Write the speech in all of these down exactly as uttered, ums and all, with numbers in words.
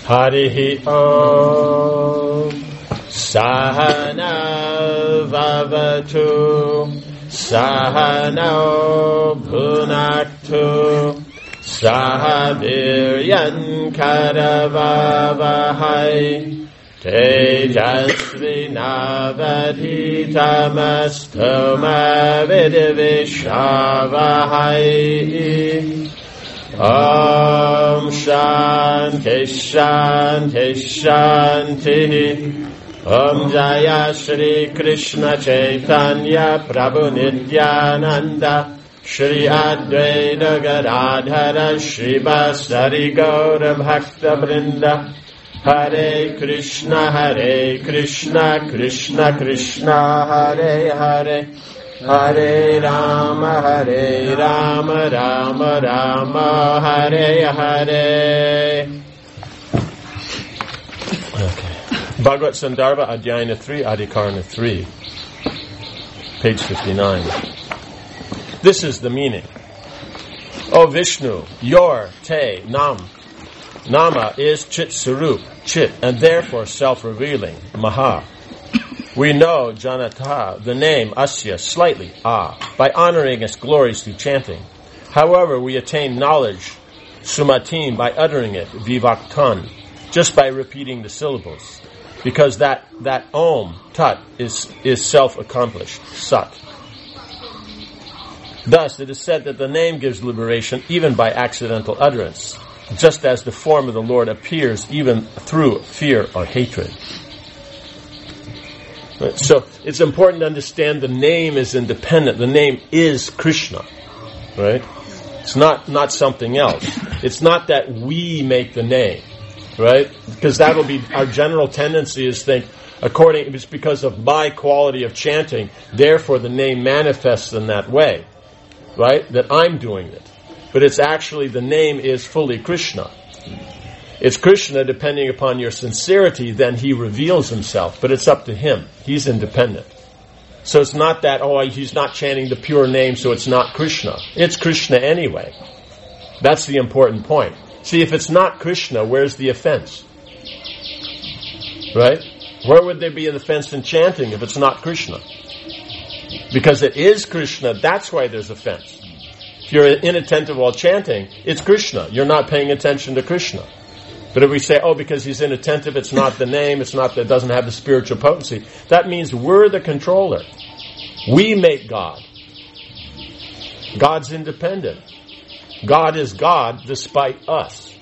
Harihi Om Sahana Vavatu Sahano Bhunaktu Sahaviryan Karavavahai Tejasvi Navaditamastu Mavidivishavahai Om Shanti Shanti Shanti Om Jaya Shri Krishna Chaitanya Prabhu Nityananda Shri Advaita Gadadhara Shri Vasari Gaura Bhakta Vrinda Hare Krishna Hare Krishna Krishna Krishna Hare Hare Hare Rama Hare Rama Rama Rama Hare Hare. Okay. Bhagavad Sandarbha Adhyayana three, Adhikarana three, page fifty-nine. This is the meaning. O Vishnu, your te nam nama is chit sarup, chit, and therefore self-revealing, maha. We know janata, the name asya, slightly, ah, by honoring its glories through chanting. However, we attain knowledge, sumatim, by uttering it, vivaktan, just by repeating the syllables. Because that, that om, tat, is, is self-accomplished, sat. Thus, it is said that the name gives liberation even by accidental utterance, just as the form of the Lord appears even through fear or hatred. So, it's important to understand the name is independent. The name is Krishna, right? It's not, not something else. It's not that we make the name. Right? Because that'll be our general tendency is think, according, it's because of my quality of chanting, therefore the name manifests in that way. Right? That I'm doing it. But it's actually, the name is fully Krishna. It's Krishna, depending upon your sincerity, then he reveals himself. But it's up to him. He's independent. So it's not that, oh, he's not chanting the pure name, so it's not Krishna. It's Krishna anyway. That's the important point. See, if it's not Krishna, where's the offense? Right? Where would there be an offense in chanting if it's not Krishna? Because it is Krishna, that's why there's offense. If you're inattentive while chanting, it's Krishna. You're not paying attention to Krishna. But if we say, oh, because he's inattentive, it's not the name, it's not that it doesn't have the spiritual potency, that means we're the controller. We make God. God's independent. God is God despite us.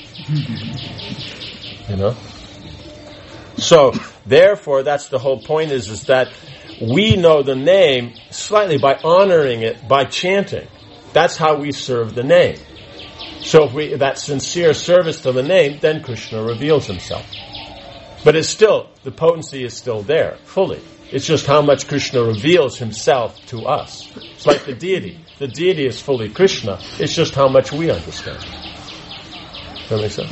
You know? So, therefore, that's the whole point is, is that we know the name slightly by honoring it, by chanting. That's how we serve the name. So if we, that sincere service to the name, then Krishna reveals himself. But it's still, the potency is still there, fully. It's just how much Krishna reveals himself to us. It's like the deity. The deity is fully Krishna. It's just how much we understand. Does that make sense?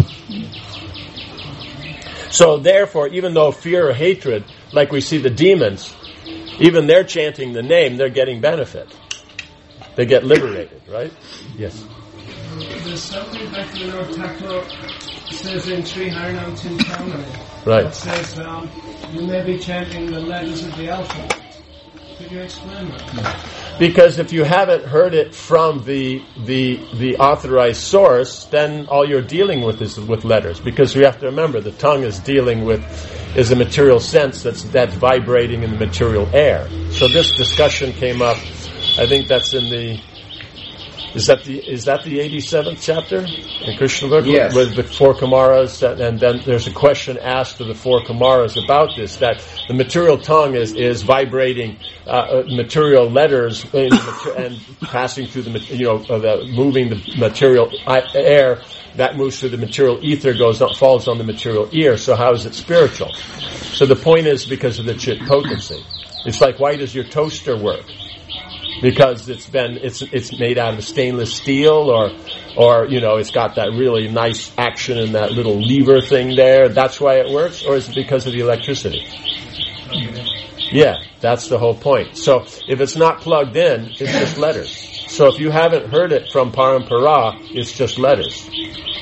So therefore, even though fear or hatred, like we see the demons, even they're chanting the name, they're getting benefit. They get liberated, right? Yes. There's something back to the Lord Thakur says in Sri Harinam Chintamani. Right. It says um, you may be chanting the letters of the alphabet. Could you explain that? Because if you haven't heard it from the the the authorized source, then all you're dealing with is with letters. Because we have to remember, the tongue is dealing with is a material sense that's that's vibrating in the material air. So this discussion came up. I think that's in the. Is that the is that the eighty-seventh chapter in Krishna book? Yes. With the four Kumaras, and then there's a question asked to the four Kumaras about this, that the material tongue is is vibrating uh, material letters in, and passing through the you know uh, the, moving the material air that moves through the material ether, goes up, falls on the material ear. So how is it spiritual? So the point is because of the chit potency. It's like, why does your toaster work? Because it's been it's it's made out of stainless steel, or or you know it's got that really nice action in that little lever thing there. That's why it works, or is it because of the electricity? Yeah, that's the whole point. So if it's not plugged in, it's just letters. So if you haven't heard it from Parampara, it's just letters.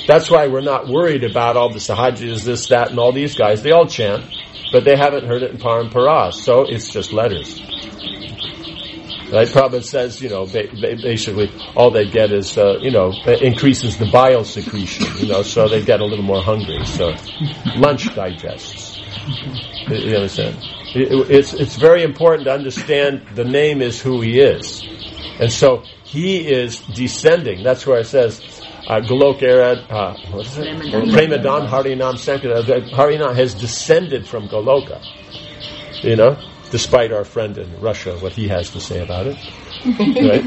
That's why we're not worried about all the Sahajis, this, that, and all these guys. They all chant, but they haven't heard it in Parampara, so it's just letters. Right? Prabhupada says, you know, ba- basically all they get is, uh, you know, increases the bile secretion, you know, so they get a little more hungry. So lunch digests. You understand? It, it's it's very important to understand the name is who he is, and so he is descending. That's where it says, uh, Golok Arad, uh, what is it? Premadan Harinam Sankara. Harinam has descended from Goloka. You know. Despite our friend in Russia, what he has to say about it. Right?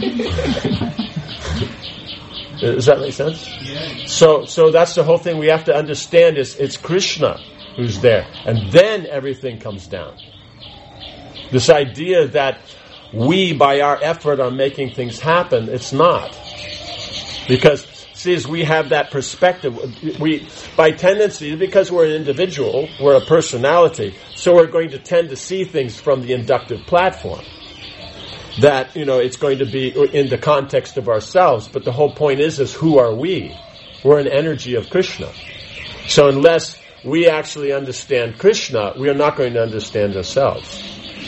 Does that make sense? Yeah. So, so that's the whole thing we have to understand is it's Krishna who's there. And then everything comes down. This idea that we, by our effort, are making things happen, it's not. Because, see, as we have that perspective, we, by tendency, because we're an individual, we're a personality, so we're going to tend to see things from the inductive platform. That, you know, it's going to be in the context of ourselves, but the whole point is, is who are we? We're an energy of Krishna. So unless we actually understand Krishna, we are not going to understand ourselves.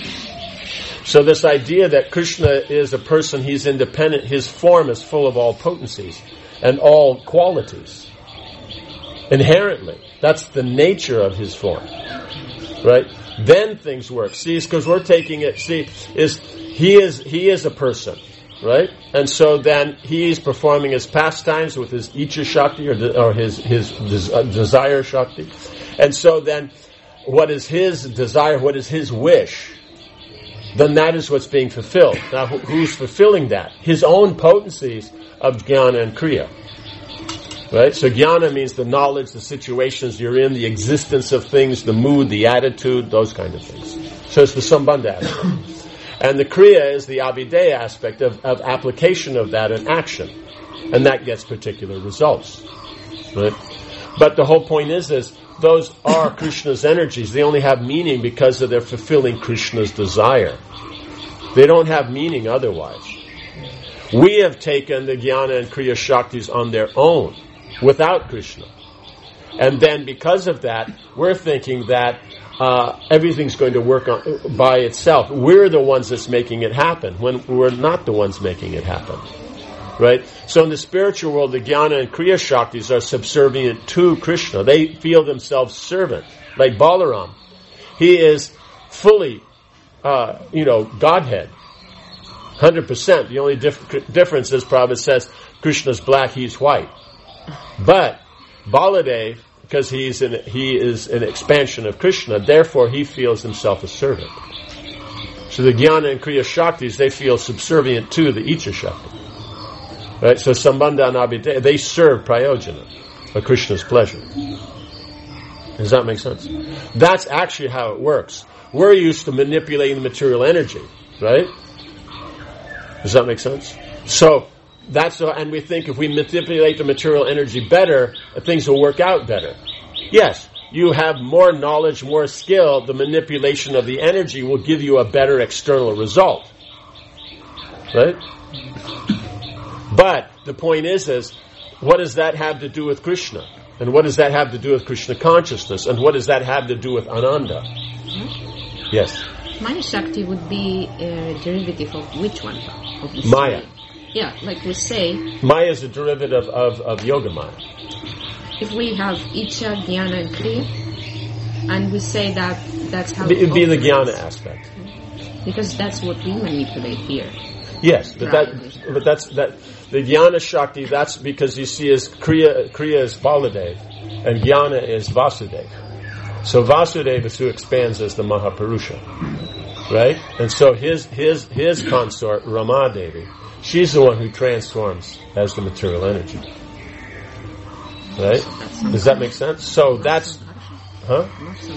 So this idea that Krishna is a person, he's independent, his form is full of all potencies and all qualities. Inherently. That's the nature of his form. Right? Then things work. See, because we're taking it, see, is he is he is a person, right? And so then he's performing his pastimes with his Icha Shakti or, or his, his des- uh, desire Shakti. And so then what is his desire, what is his wish, then that is what's being fulfilled. Now wh- who's fulfilling that? His own potencies of Jnana and Kriya. Right? So jnana means the knowledge, the situations you're in, the existence of things, the mood, the attitude, those kind of things. So it's the sambandha aspect. And the kriya is the abhideya aspect of, of application of that in action. And that gets particular results. Right? But the whole point is, is those are Krishna's energies. They only have meaning because of their fulfilling Krishna's desire. They don't have meaning otherwise. We have taken the jnana and kriya shaktis on their own, without Krishna. And then because of that, we're thinking that uh, everything's going to work on, by itself. We're the ones that's making it happen, when we're not the ones making it happen. Right? So in the spiritual world, the jnana and kriya shaktis are subservient to Krishna. They feel themselves servant. Like Balaram. He is fully, uh, you know, Godhead. one hundred percent. The only dif- difference is, Prabhupada says, Krishna's black, he's white. But Baladev, because he's an, he is an expansion of Krishna, therefore he feels himself a servant. So the Jnana and Kriya Shaktis, they feel subservient to the Icha Shakti. Right? So Sambandha and Abhideya, they serve Prayojana, or Krishna's pleasure. Does that make sense? That's actually how it works. We're used to manipulating the material energy, right? Does that make sense? So, that's, and we think if we manipulate the material energy better, things will work out better. Yes, you have more knowledge, more skill, the manipulation of the energy will give you a better external result. Right? But the point is, is what does that have to do with Krishna? And what does that have to do with Krishna consciousness? And what does that have to do with Ananda? Mm-hmm. Yes? Maya Shakti would be a derivative of which one? Of the Maya. Three? Yeah, like we say... Maya is a derivative of, of Yoga Maya. If we have Icha, Jnana, and Kriya, and we say that that's how... It would be the Jnana aspect. Because that's what we manipulate here. Yes, but that, but that's that. The Jnana Shakti. That's because you see, as Kriya, Kriya is Baladev, and Jnana is Vasudeva. So Vasudeva is who expands as the Mahapurusha, right? And so his his his consort Rama Devi, she's the one who transforms as the material energy, right? Does that make sense? So that's, huh?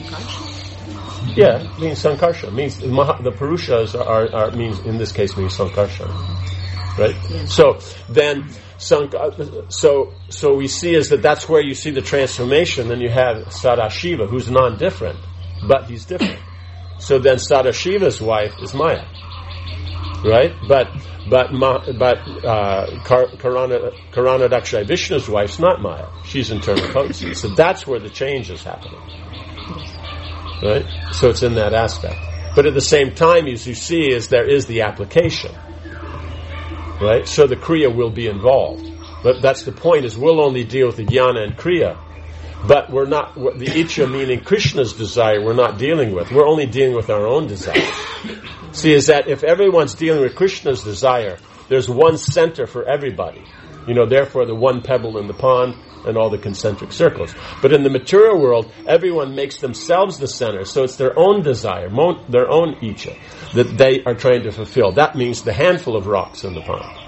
Yeah, it means sankarsha. It means the, maha, the purushas are, are means in this case means sankarsha, right? Yes. So then, sank, so so we see is that that's where you see the transformation. Then you have Sadashiva, who's non-different, but he's different. So then Sadashiva's wife is Maya. right? But but Ma, but uh, Kar, Karana Karana Dakshai Vishnu's wife's not Maya; she's internal potency. So that's where the change is happening, right? So it's in that aspect. But at the same time, as you see, is there is the application, right? So the Kriya will be involved. But that's the point, is we'll only deal with the Jnana and Kriya. But we're not, the Icha meaning Krishna's desire, we're not dealing with. We're only dealing with our own desires. See, is that if everyone's dealing with Krishna's desire, there's one center for everybody. You know, therefore the one pebble in the pond and all the concentric circles. But in the material world, everyone makes themselves the center, so it's their own desire, mo- their own Icha, that they are trying to fulfill. That means the handful of rocks in the pond.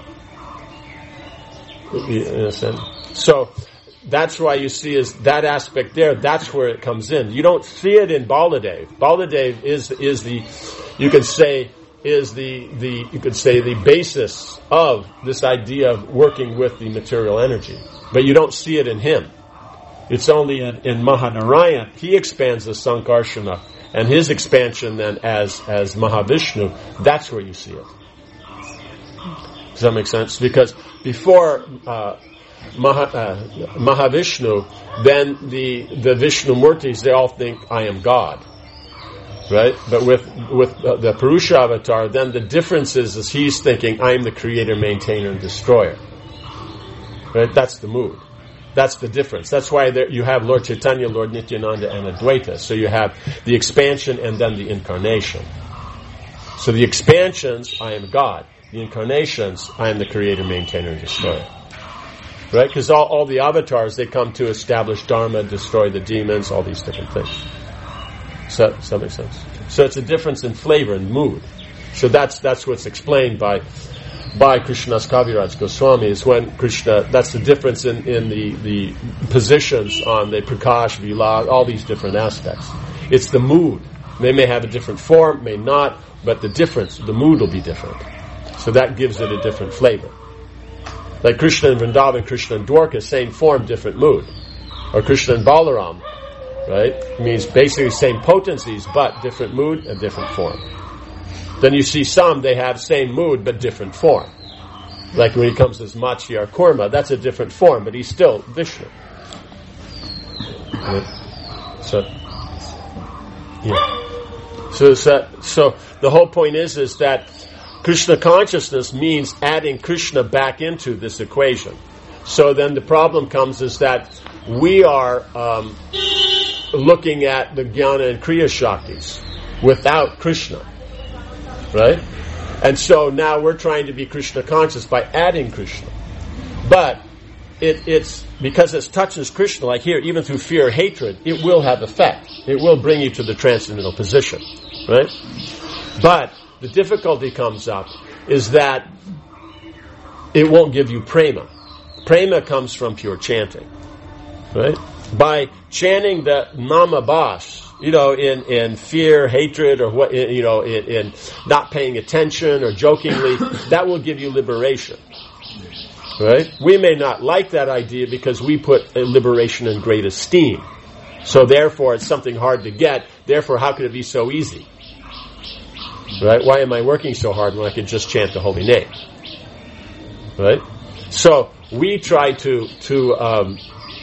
You understand? So, that's why you see is that aspect there, that's where it comes in. You don't see it in Baladev. Baladev is is the, you can say, is the, the you could say the basis of this idea of working with the material energy. But you don't see it in him. It's only in, in Mahanarayan. He expands the Sankarshana, and his expansion then as, as Mahavishnu, that's where you see it. Does that make sense? Because before uh, Maha, uh, Mahavishnu, then the the Vishnu Murtis, they all think, I am God. Right? But with with uh, the Purusha avatar, then the difference is, is he's thinking, I am the creator, maintainer, and destroyer. Right? That's the mood. That's the difference. That's why there, you have Lord Chaitanya, Lord Nityananda, and Advaita. So you have the expansion and then the incarnation. So the expansions, I am God. The incarnations, I am the creator, maintainer, and destroyer. Right? Because all, all the avatars, they come to establish Dharma, destroy the demons, all these different things. So, does that make sense? So it's a difference in flavor and mood. So that's that's what's explained by by Krishnadas Kaviraj Goswami, is when Krishna, that's the difference in, in the, the positions on the Prakash, Vila, all these different aspects. It's the mood. They may have a different form, may not, but the difference, the mood will be different. So that gives it a different flavor. Like Krishna and Vrindavan, Krishna and Dwarka, same form, different mood. Or Krishna and Balaram, right? It means basically same potencies, but different mood and different form. Then you see some, they have same mood, but different form. Like when he comes as Machi or Kurma, that's a different form, but he's still Vishnu. Right? So, yeah. So, so, so the whole point is, is that Krishna consciousness means adding Krishna back into this equation. So then the problem comes is that we are um, looking at the Jnana and Kriya Shaktis without Krishna. Right? And so now we're trying to be Krishna conscious by adding Krishna. But it, it's because it touches Krishna, like here, even through fear or hatred, it will have effect. It will bring you to the transcendental position. Right? But the difficulty comes up is that it won't give you prema. Prema comes from pure chanting. Right? By chanting the Nama Bas, you know, in, in fear, hatred, or what, you know, in, in not paying attention or jokingly, that will give you liberation. Right? We may not like that idea because we put liberation in great esteem. So therefore, it's something hard to get. Therefore, how could it be so easy? Right? Why am I working so hard when I could just chant the holy name? Right? So we try to to um,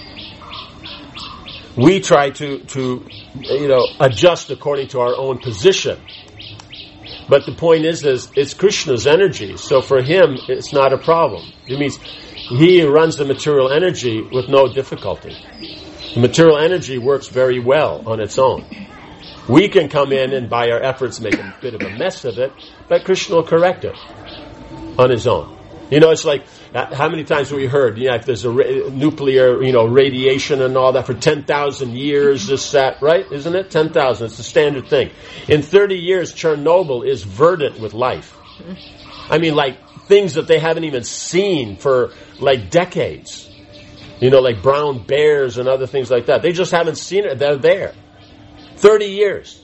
we try to to you know adjust according to our own position. But the point is, is it's Krishna's energy. So for him, it's not a problem. It means he runs the material energy with no difficulty. The material energy works very well on its own. We can come in and by our efforts make a bit of a mess of it, but Krishna will correct it on his own. You know, it's like, how many times have we heard, you know, if there's a ra- nuclear, you know, radiation and all that for ten thousand years, this, that, right? Isn't it? ten thousand, it's the standard thing. In thirty years, Chernobyl is verdant with life. I mean, like, things that they haven't even seen for, like, decades. You know, like brown bears and other things like that. They just haven't seen it. They're there. thirty years.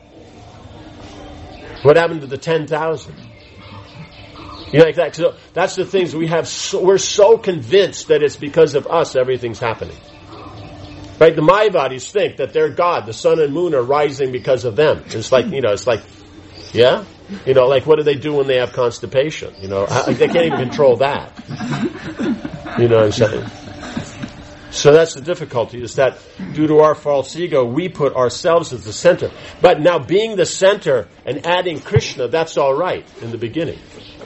What happened to the ten thousand? You know, like that. So that's the things we have. So, we're so convinced that it's because of us everything's happening. Right? The Mayavadis think that they're God. The sun and moon are rising because of them. It's like, you know, it's like, yeah? You know, like what do they do when they have constipation? You know, how, they can't even control that. You know what I'm saying? So that's the difficulty, is that due to our false ego, we put ourselves as the center. But now being the center and adding Krishna, that's all right in the beginning.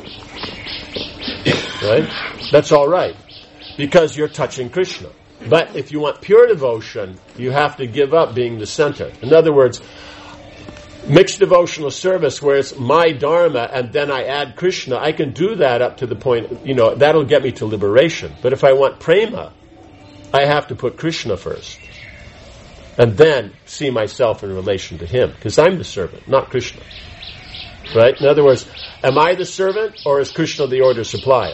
Right? That's all right. Because you're touching Krishna. But if you want pure devotion, you have to give up being the center. In other words, mixed devotional service where it's my dharma and then I add Krishna, I can do that up to the point, you know, that'll get me to liberation. But if I want prema, I have to put Krishna first. And then see myself in relation to him. Because I'm the servant, not Krishna. Right? In other words, am I the servant or is Krishna the order supplier?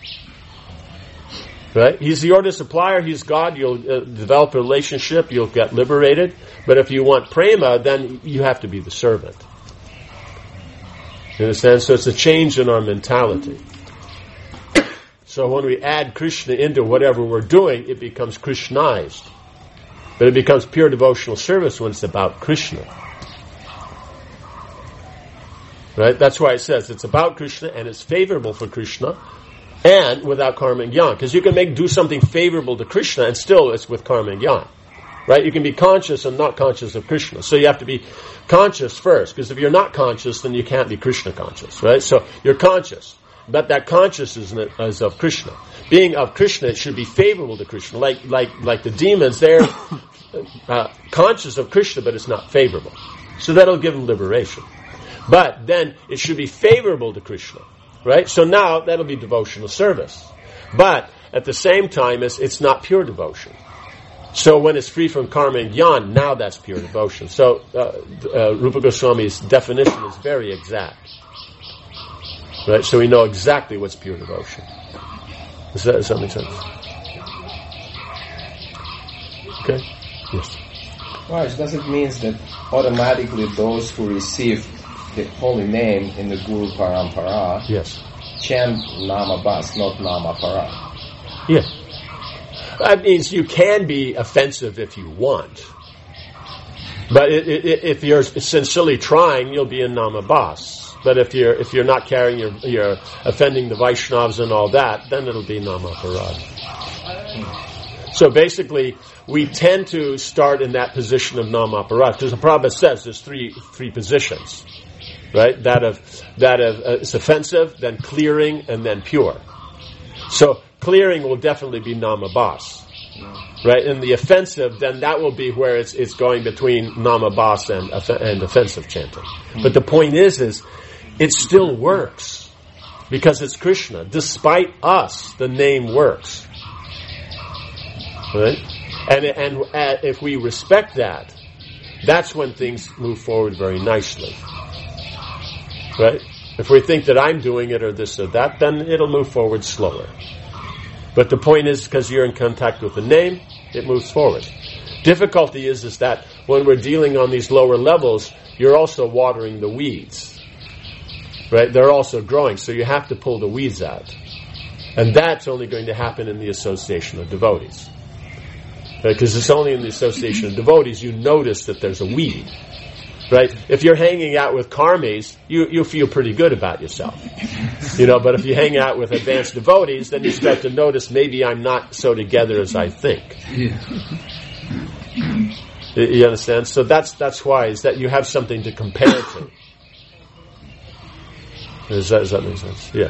Right? He's the order supplier, he's God, you'll uh, develop a relationship, you'll get liberated. But if you want prema, then you have to be the servant. You understand? So it's a change in our mentality. So when we add Krishna into whatever we're doing, it becomes Krishnized. But it becomes pure devotional service when it's about Krishna. Right? That's why it says it's about Krishna and it's favorable for Krishna and without karma and jnana. Because you can make do something favorable to Krishna and still it's with karma and jnana. Right? You can be conscious and not conscious of Krishna. So you have to be conscious first. Because if you're not conscious, then you can't be Krishna conscious. Right? So you're conscious. But that consciousness is of Krishna. Being of Krishna, it should be favorable to Krishna. Like like like the demons, they're uh, conscious of Krishna, but it's not favorable. So that'll give them liberation. But then it should be favorable to Krishna. Right? So now that'll be devotional service. But at the same time, it's, it's not pure devotion. So when it's free from karma and jnana, now that's pure devotion. So uh, uh, Rupa Goswami's definition is very exact. Right, so we know exactly what's pure devotion. Does that, does that make sense? Okay? Yes. Raj, does it mean that automatically those who receive the holy name in the Guru Parampara yes. chant Nama Bas, not Nama Para? Yes. That means you can be offensive if you want. But it, it, if you're sincerely trying, you'll be in Nama Bas. But if you're if you're not carrying, your, you're offending the Vaishnavas and all that, then it'll be Namaparad. So basically, we tend to start in that position of Namaparad because the Prabhupada says there's three three positions, right? That of that of uh, it's offensive, then clearing, and then pure. So clearing will definitely be Namabas, right? And the offensive, then that will be where it's it's going between Namabas and and offensive chanting. But the point is, is it still works because it's Krishna. Despite us, the name works. Right? And, and and if we respect that, that's when things move forward very nicely. Right? If we think that I'm doing it or this or that, then it'll move forward slower. But the point is, because you're in contact with the name, it moves forward. Difficulty is, is that when we're dealing on these lower levels, you're also watering the weeds. Right? They're also growing, so you have to pull the weeds out. And that's only going to happen in the association of devotees. Because right? It's only in the association of devotees you notice that there's a weed. Right? If you're hanging out with karmis, you, you feel pretty good about yourself. You know, but if you hang out with advanced devotees, then you start to notice maybe I'm not so together as I think. Yeah. You understand? So that's that's why, is that you have something to compare to. Does that, does that make sense? Yeah.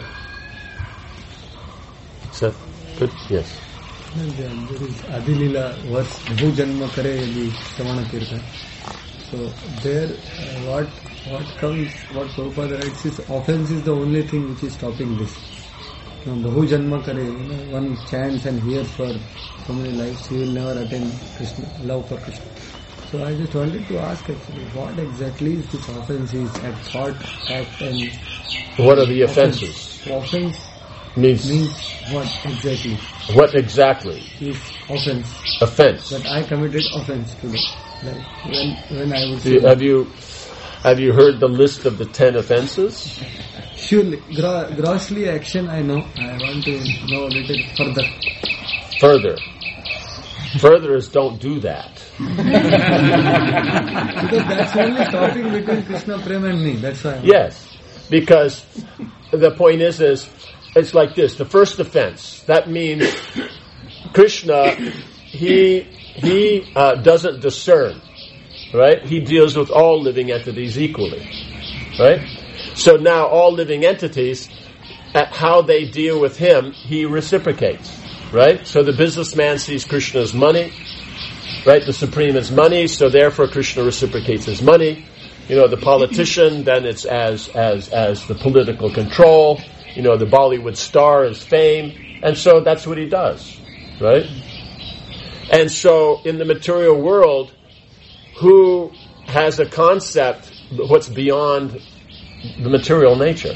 Is that good? Yes. There is Adilila verse, Bhu Janma Kare Yadi Shravana Kirtan. So there, uh, what what comes, what Prabhupada writes is, offense is the only thing which is stopping this. You know, Bhu Janma Kare, you know, one chants and hears for so many lives, he will never attain Krishna, love for Krishna. So I just wanted to ask actually, what exactly is this offense is at thought, act and... What are the offenses? Offense means, means what exactly? What exactly? Is offense. Offense. That I committed offense today. Like when, when I would say... Have you, have you heard the list of the ten offenses? Surely. Gro- grossly action I know. I want to know a little further. Further. Further is don't do that. Because that's only stopping between Krishna Prem and me. That's why. I'm yes. Because the point is, is it's like this. The first offense, that means Krishna, he he uh, doesn't discern, right? He deals with all living entities equally, right? So now all living entities, at how they deal with him, he reciprocates, right? So the businessman sees Krishna as money, right? The Supreme is money, so therefore Krishna reciprocates his money. You know, the politician, then it's as as as the political control. You know, the Bollywood star is fame. And so that's what he does, right? And so in the material world, who has a concept what's beyond the material nature?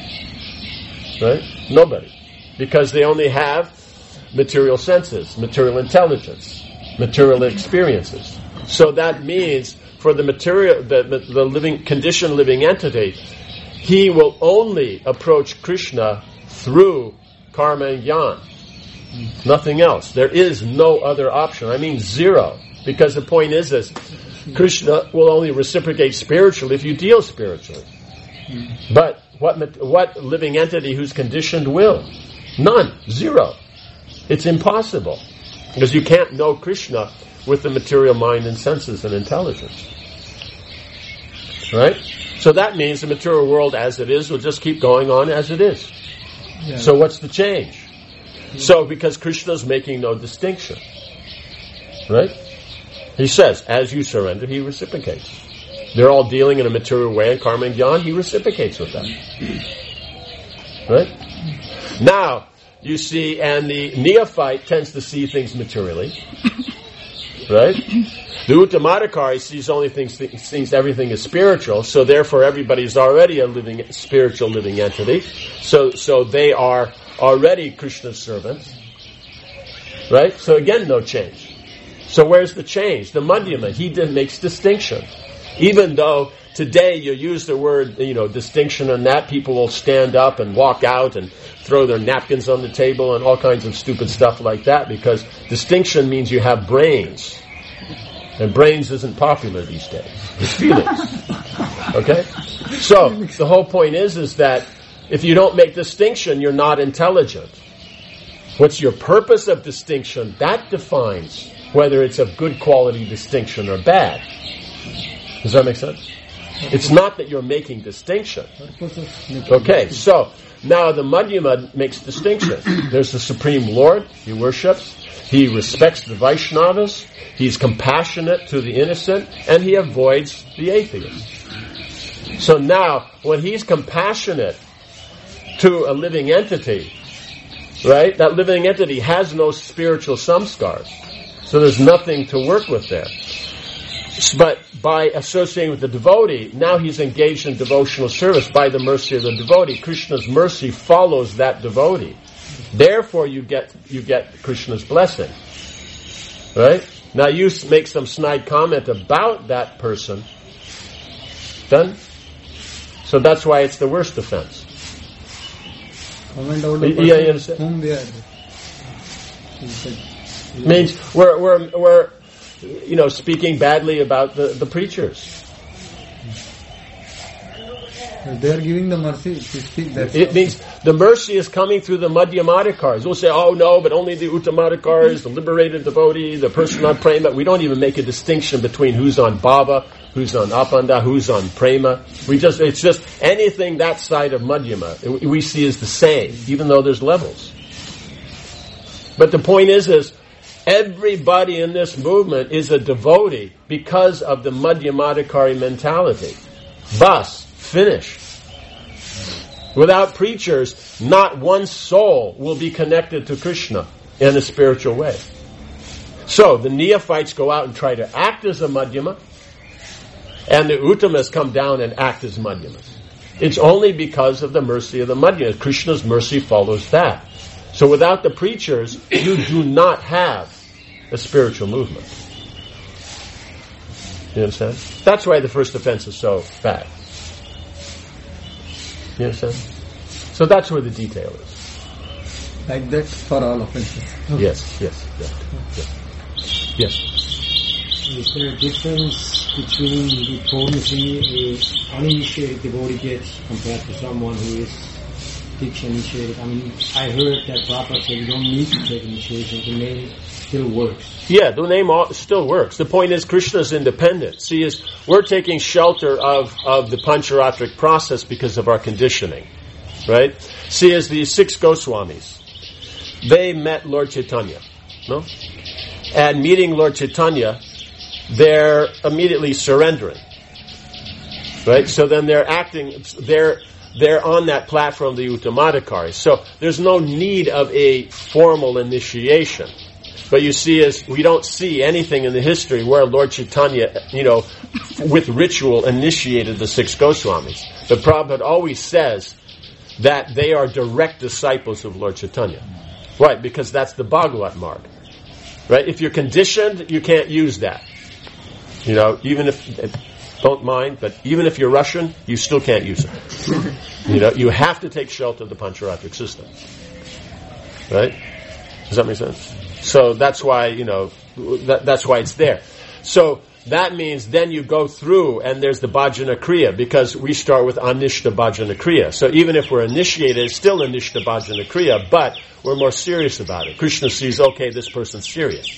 Right? Nobody. Because they only have material senses, material intelligence, material experiences. So that means for the material, the, the, the living, conditioned living entity, he will only approach Krishna through karma and jnana. Nothing else. There is no other option. I mean zero. Because the point is this, Krishna will only reciprocate spiritually if you deal spiritually. But what what living entity who's conditioned will? None. Zero. It's impossible. Because you can't know Krishna with the material mind and senses and intelligence. Right? So that means the material world as it is will just keep going on as it is. Yeah. So what's the change? Yeah. So because Krishna's making no distinction. Right? He says, as you surrender, he reciprocates. They're all dealing in a material way in karma and jnana, he reciprocates with them. Right? Now, you see, and the neophyte tends to see things materially. Right? The Uttamadhikari sees only things, thinks everything is spiritual, so therefore everybody's already a living, spiritual living entity. So, so they are already Krishna's servants. Right? So again, no change. So where's the change? The Madhyama, he did, makes distinction. Even though today you use the word, you know, distinction and that, people will stand up and walk out and throw their napkins on the table and all kinds of stupid stuff like that, because distinction means you have brains. And brains isn't popular these days. It's feelings. Okay? So, the whole point is, is that if you don't make distinction, you're not intelligent. What's your purpose of distinction? That defines whether it's of good quality distinction or bad. Does that make sense? It's not that you're making distinction. Okay, so now the Madhyama makes distinction. There's the Supreme Lord, he worships, he respects the Vaishnavas, he's compassionate to the innocent, and he avoids the atheist. So now, when he's compassionate to a living entity, right, that living entity has no spiritual samskars. So there's nothing to work with there. But by associating with the devotee, now he's engaged in devotional service by the mercy of the devotee. Krishna's mercy follows that devotee. Therefore, you get you get Krishna's blessing. Right? Now you make some snide comment about that person. Done? So that's why it's the worst offense. Comment about the person yeah, you understand? Whom they are. Means we're we're we're you know speaking badly about the, the preachers. They are giving the mercy to speak. That's it means the mercy is coming through the Madhyamadhikaris. We'll say, oh no, but only the Uttamadhikaris, the liberated devotee, the person on prema. We don't even make a distinction between who's on bhava, who's on apanda, who's on prema. We just it's just anything that side of Madhyama we see as the same, even though there's levels. But the point is, is everybody in this movement is a devotee because of the Madhyamadhikari mentality. Bas, finished. Without preachers, not one soul will be connected to Krishna in a spiritual way. So, the neophytes go out and try to act as a Madhyama, and the Uttamas come down and act as Madhyamas. It's only because of the mercy of the Madhyamas. Krishna's mercy follows that. So without the preachers, you do not have a spiritual movement. You understand? That's why the first offense is so bad. You understand? So that's where the detail is. Like that for all offenses. Okay. Yes, yes, yes, yes. Yes. Is there a difference between the potency a uninitiated devotee gets compared to someone who is Diksha initiated? I mean, I heard that Prabhupada said you don't need to take initiation. The name still works. Yeah, the name all, still works. The point is Krishna is independent. See, is we're taking shelter of, of the Pancharatric process because of our conditioning. Right? See, as the six Goswamis, they met Lord Chaitanya. No? And meeting Lord Chaitanya, they're immediately surrendering. Right? So then they're acting, they're they're on that platform, the Uttamadhikari. So there's no need of a formal initiation. But you see, as we don't see anything in the history where Lord Chaitanya, you know, with ritual initiated the six Goswamis. But Prabhupada always says that they are direct disciples of Lord Chaitanya. Right? Because that's the Bhagavat mark. Right? If you're conditioned, you can't use that. You know, even if, don't mind, but even if you're Russian, you still can't use it. You know, you have to take shelter of the Pancharatric system. Right? Does that make sense? So that's why, you know, that, that's why it's there. So that means then you go through and there's the Bhajana Kriya, because we start with Anishta Bhajana Kriya. So even if we're initiated, it's still Anishta Bhajana Kriya, but we're more serious about it. Krishna sees, okay, this person's serious.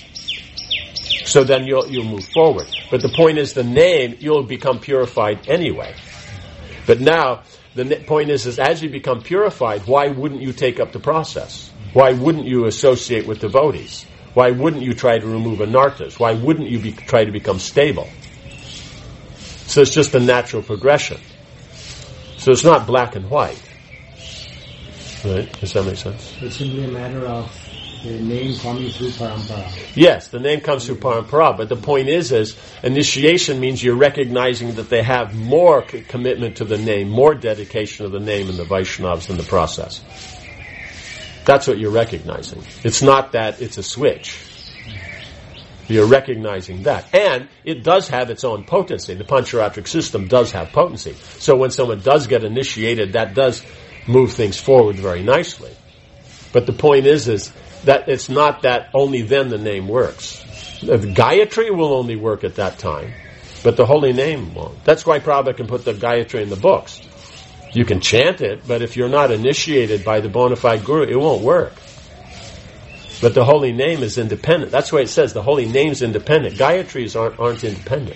So then you'll, you'll move forward. But the point is the name, you'll become purified anyway. But now, the point is, is as you become purified, why wouldn't you take up the process? Why wouldn't you associate with devotees? Why wouldn't you try to remove anarthas? Why wouldn't you be, try to become stable? So it's just a natural progression. So it's not black and white. Right? Does that make sense? It's simply a matter of the name coming through parampara. Yes, the name comes through parampara, but the point is, is initiation means you're recognizing that they have more c- commitment to the name, more dedication to the name in the Vaishnavas in the process. That's what you're recognizing. It's not that it's a switch. You're recognizing that. And it does have its own potency. The Pancharatric system does have potency. So when someone does get initiated, that does move things forward very nicely. But the point is, is that it's not that only then the name works. The Gayatri will only work at that time, but the holy name won't. That's why Prabhupada can put the Gayatri in the books. You can chant it, but if you're not initiated by the bona fide guru, it won't work. But the holy name is independent. That's why it says the holy name is independent. Gayatris aren't, aren't independent.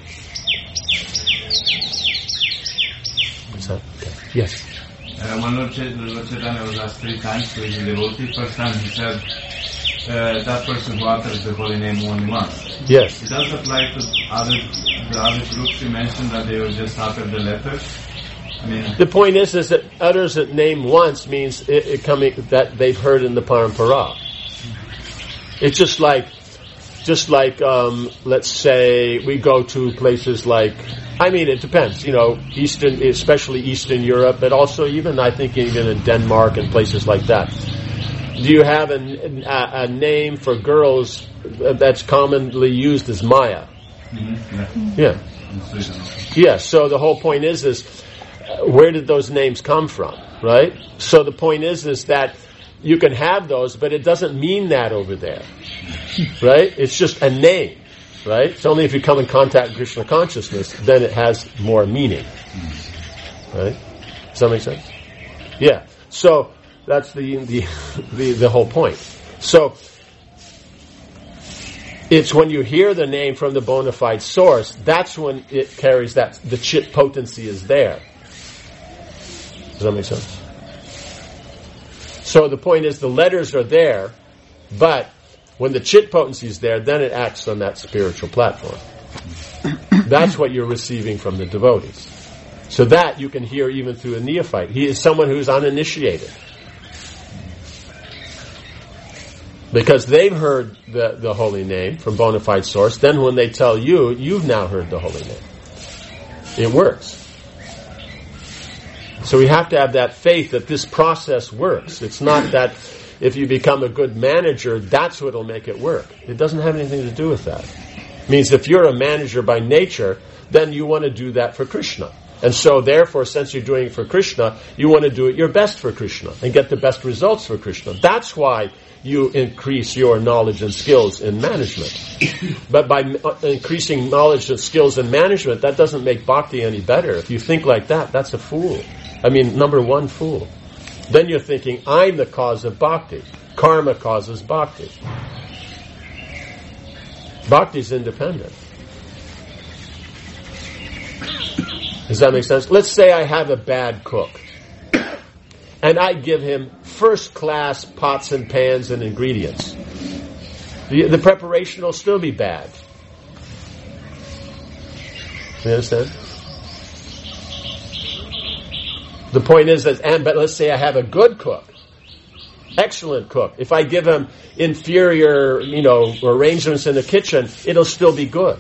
What's that? Okay. Yes. Uh, when Lord Chaitanya was asked three times to his devotee, first time he said, uh, that person who utters the holy name only once. Yes. It does apply to other, the other groups you mentioned that they will just utter the letters. I mean, the point is, is that utters it name once means it, it coming that they've heard in the parampara. It's just like, just like, um, let's say we go to places like, I mean, it depends, you know, Eastern, especially Eastern Europe, but also even, I think, even in Denmark and places like that. Do you have a, a, a name for girls that's commonly used as Maya? mm-hmm. Yeah. Yeah, so the whole point is, is where did those names come from, right? So the point is, is that you can have those, but it doesn't mean that over there, right? It's just a name, right? It's only if you come in contact with Krishna consciousness, then it has more meaning, right? Does that make sense? Yeah. So that's the the the, the whole point. So it's when you hear the name from the bona fide source, that's when it carries that, the chit potency is there. Does that make sense? So the point is the letters are there, but when the chit potency is there, then it acts on that spiritual platform. That's what you're receiving from the devotees. So that you can hear even through a neophyte. He is someone who's uninitiated. Because they've heard the, the holy name from bona fide source, then when they tell you, you've now heard the holy name. It works. So we have to have that faith that this process works. It's not that if you become a good manager, that's what will make it work. It doesn't have anything to do with that. It means if you're a manager by nature, then you want to do that for Krishna. And so therefore, since you're doing it for Krishna, you want to do it your best for Krishna and get the best results for Krishna. That's why you increase your knowledge and skills in management. But by increasing knowledge and skills in management, that doesn't make bhakti any better. If you think like that, that's a fool. I mean, number one, fool. Then you're thinking, I'm the cause of bhakti. Karma causes bhakti. Bhakti is independent. Does that make sense? Let's say I have a bad cook, and I give him first-class pots and pans and ingredients. The, the preparation will still be bad. You understand? The point is that, and but let's say I have a good cook, excellent cook. If I give him inferior, you know, arrangements in the kitchen, it'll still be good.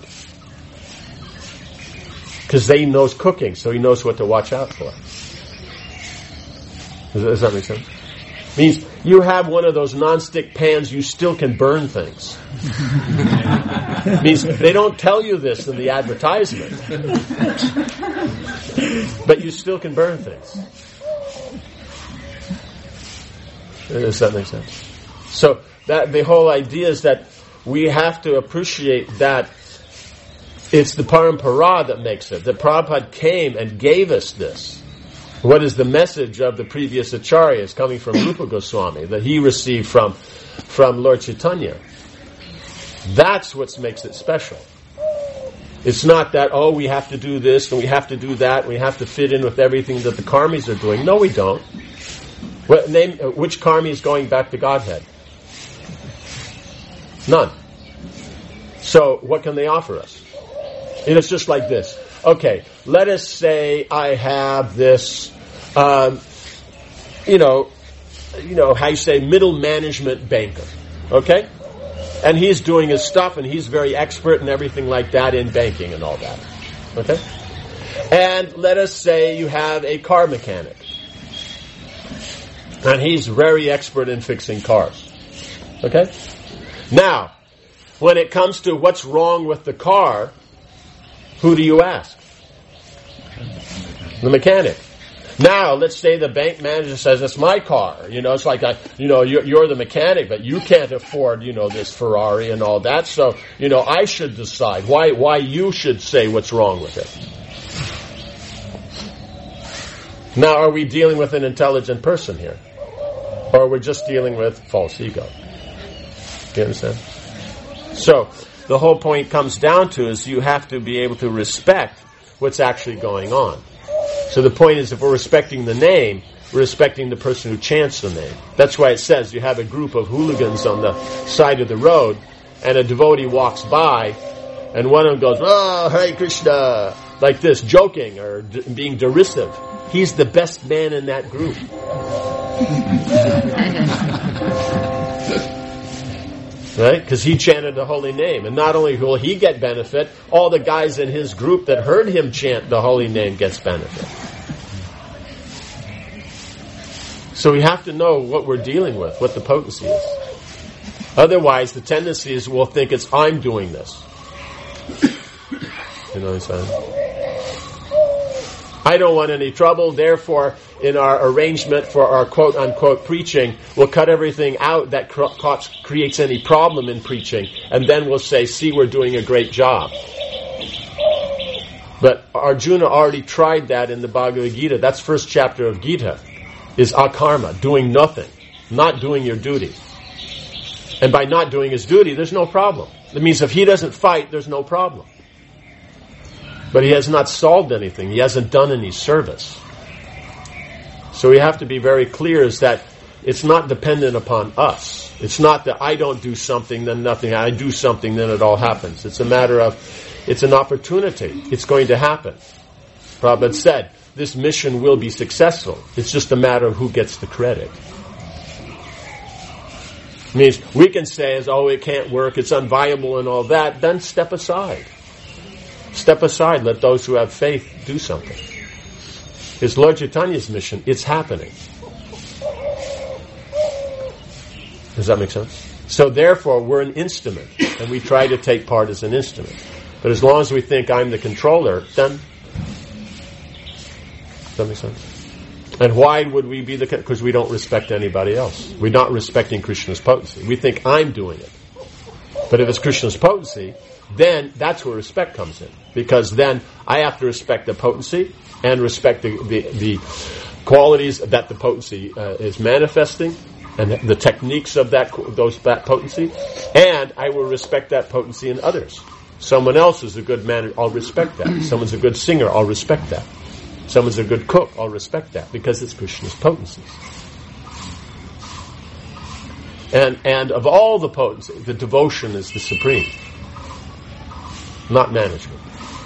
Because he knows cooking, so he knows what to watch out for. Does, does that make sense? Means you have one of those non-stick pans, you still can burn things. Means they don't tell you this in the advertisement. But you still can burn things. Does that make sense? So that the whole idea is that we have to appreciate that it's the parampara that makes it. That Prabhupada came and gave us this. What is the message of the previous acharyas coming from Rupa Goswami that he received from, from Lord Chaitanya? That's what makes it special. It's not that, oh, we have to do this and we have to do that and we have to fit in with everything that the karmis are doing. No, we don't. What, name, which karmi is going back to Godhead? None. So, what can they offer us? And it's just like this. Okay, let us say I have this, um, you know, you know, how you say, middle management banker. Okay? And he's doing his stuff and he's very expert and everything like that in banking and all that. Okay? And let us say you have a car mechanic. And he's very expert in fixing cars. Okay? Now, when it comes to what's wrong with the car, who do you ask? The mechanic. Now, let's say the bank manager says, it's my car. You know, it's like, I, you know, you're, you're the mechanic, but you can't afford, you know, this Ferrari and all that. So, you know, I should decide why, why you should say what's wrong with it. Now, are we dealing with an intelligent person here? Or are we just dealing with false ego? Do you understand? So, the whole point comes down to is you have to be able to respect what's actually going on. So the point is, if we're respecting the name, we're respecting the person who chants the name. That's why it says you have a group of hooligans on the side of the road, and a devotee walks by, and one of them goes, "Oh, Hare Krishna," like this, joking or d- being derisive. He's the best man in that group. Right? Because he chanted the holy name. And not only will he get benefit, all the guys in his group that heard him chant the holy name gets benefit. So we have to know what we're dealing with, what the potency is. Otherwise, the tendency is we'll think it's I'm doing this. You know what I'm saying? I don't want any trouble, therefore, in our arrangement for our quote-unquote preaching, we'll cut everything out that creates any problem in preaching, and then we'll say, see, we're doing a great job. But Arjuna already tried that in the Bhagavad Gita. That's first chapter of Gita, is akarma, doing nothing, not doing your duty. And by not doing his duty, there's no problem. That means if he doesn't fight, there's no problem. But he has not solved anything. He hasn't done any service. So we have to be very clear is that it's not dependent upon us. It's not that I don't do something, then nothing. I do something, then it all happens. It's a matter of, it's an opportunity. It's going to happen. Prabhupada said, this mission will be successful. It's just a matter of who gets the credit. It means we can say, as, oh, it can't work, it's unviable and all that. Then step aside. Step aside, let those who have faith do something. It's Lord Chaitanya's mission. It's happening. Does that make sense? So therefore, we're an instrument, and we try to take part as an instrument. But as long as we think I'm the controller, then Does that make sense? And why would we be the... Because we don't respect anybody else. We're not respecting Krishna's potency. We think I'm doing it. But if it's Krishna's potency, then that's where respect comes in. Because then I have to respect the potency and respect the, the, the qualities that the potency uh, is manifesting and the techniques of that those that potency, and I will respect that potency in others. Someone else is a good man, I'll respect that. Someone's a good singer, I'll respect that. Someone's a good cook, I'll respect that, because it's Krishna's potencies. And and of all the potency, the devotion is the supreme, not management.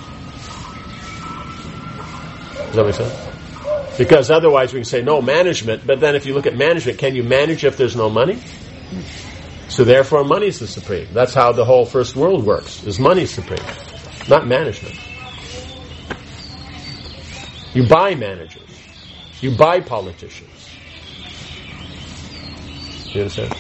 Does that make sense? Because otherwise we can say, no, management, but then if you look at management, can you manage if there's no money? So therefore money is the supreme. That's how the whole first world works, is money supreme, not management. You buy managers. You buy politicians. You understand?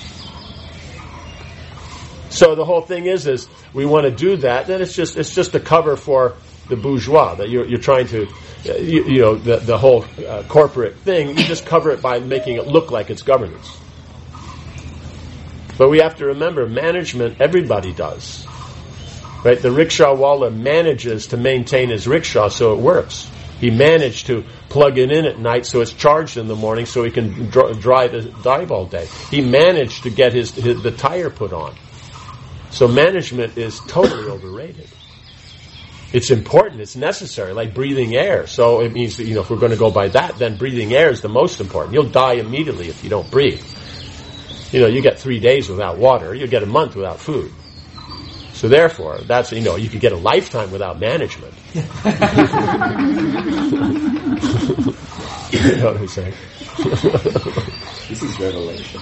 So the whole thing is, is we want to do that, then it's just, it's just a cover for the bourgeois, that you're, you're trying to, you, you know, the, the whole uh, corporate thing, you just cover it by making it look like it's governance. But we have to remember, management, everybody does. Right? The rickshawwala manages to maintain his rickshaw so it works. He managed to plug it in at night so it's charged in the morning so he can dr- drive, drive all day. He managed to get his, his the tire put on. So management is totally overrated. It's important, it's necessary, like breathing air. So it means that, you know, if we're going to go by that, then breathing air is the most important. You'll die immediately if you don't breathe. You know, you get three days without water, you get a month without food. So therefore, that's, you know, you could get a lifetime without management. You know what I'm saying? This is revelation.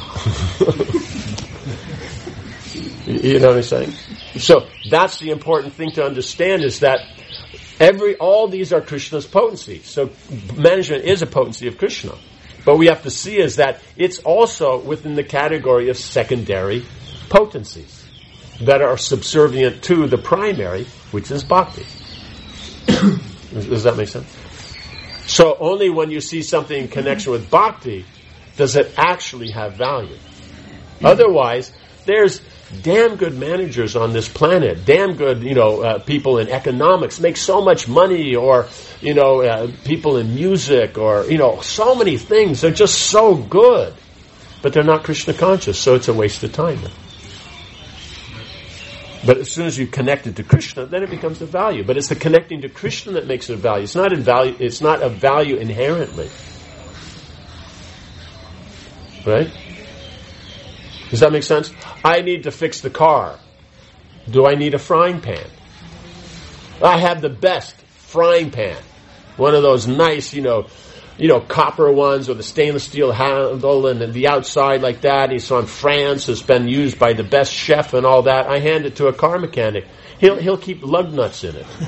You know what I'm saying? So that's the important thing to understand, is that every all these are Krishna's potencies. So management is a potency of Krishna. But we have to see is that it's also within the category of secondary potencies that are subservient to the primary, which is bhakti. Does that make sense? So only when you see something in connection with bhakti does it actually have value. Otherwise, there's damn good managers on this planet, damn good, you know, uh, people in economics make so much money, or, you know, uh, people in music, or, you know, so many things. They're just so good, but they're not Krishna conscious, so it's a waste of time. But as soon as you connect it to Krishna, then it becomes a value. But it's the connecting to Krishna that makes it a value. It's not a value. It's not a value inherently, right? Does that make sense? I need to fix the car. Do I need a frying pan? I have the best frying pan. One of those nice, you know, you know, copper ones with a stainless steel handle and the outside like that. It's on France. It's been used by the best chef and all that. I hand it to a car mechanic. He'll he'll keep lug nuts in it.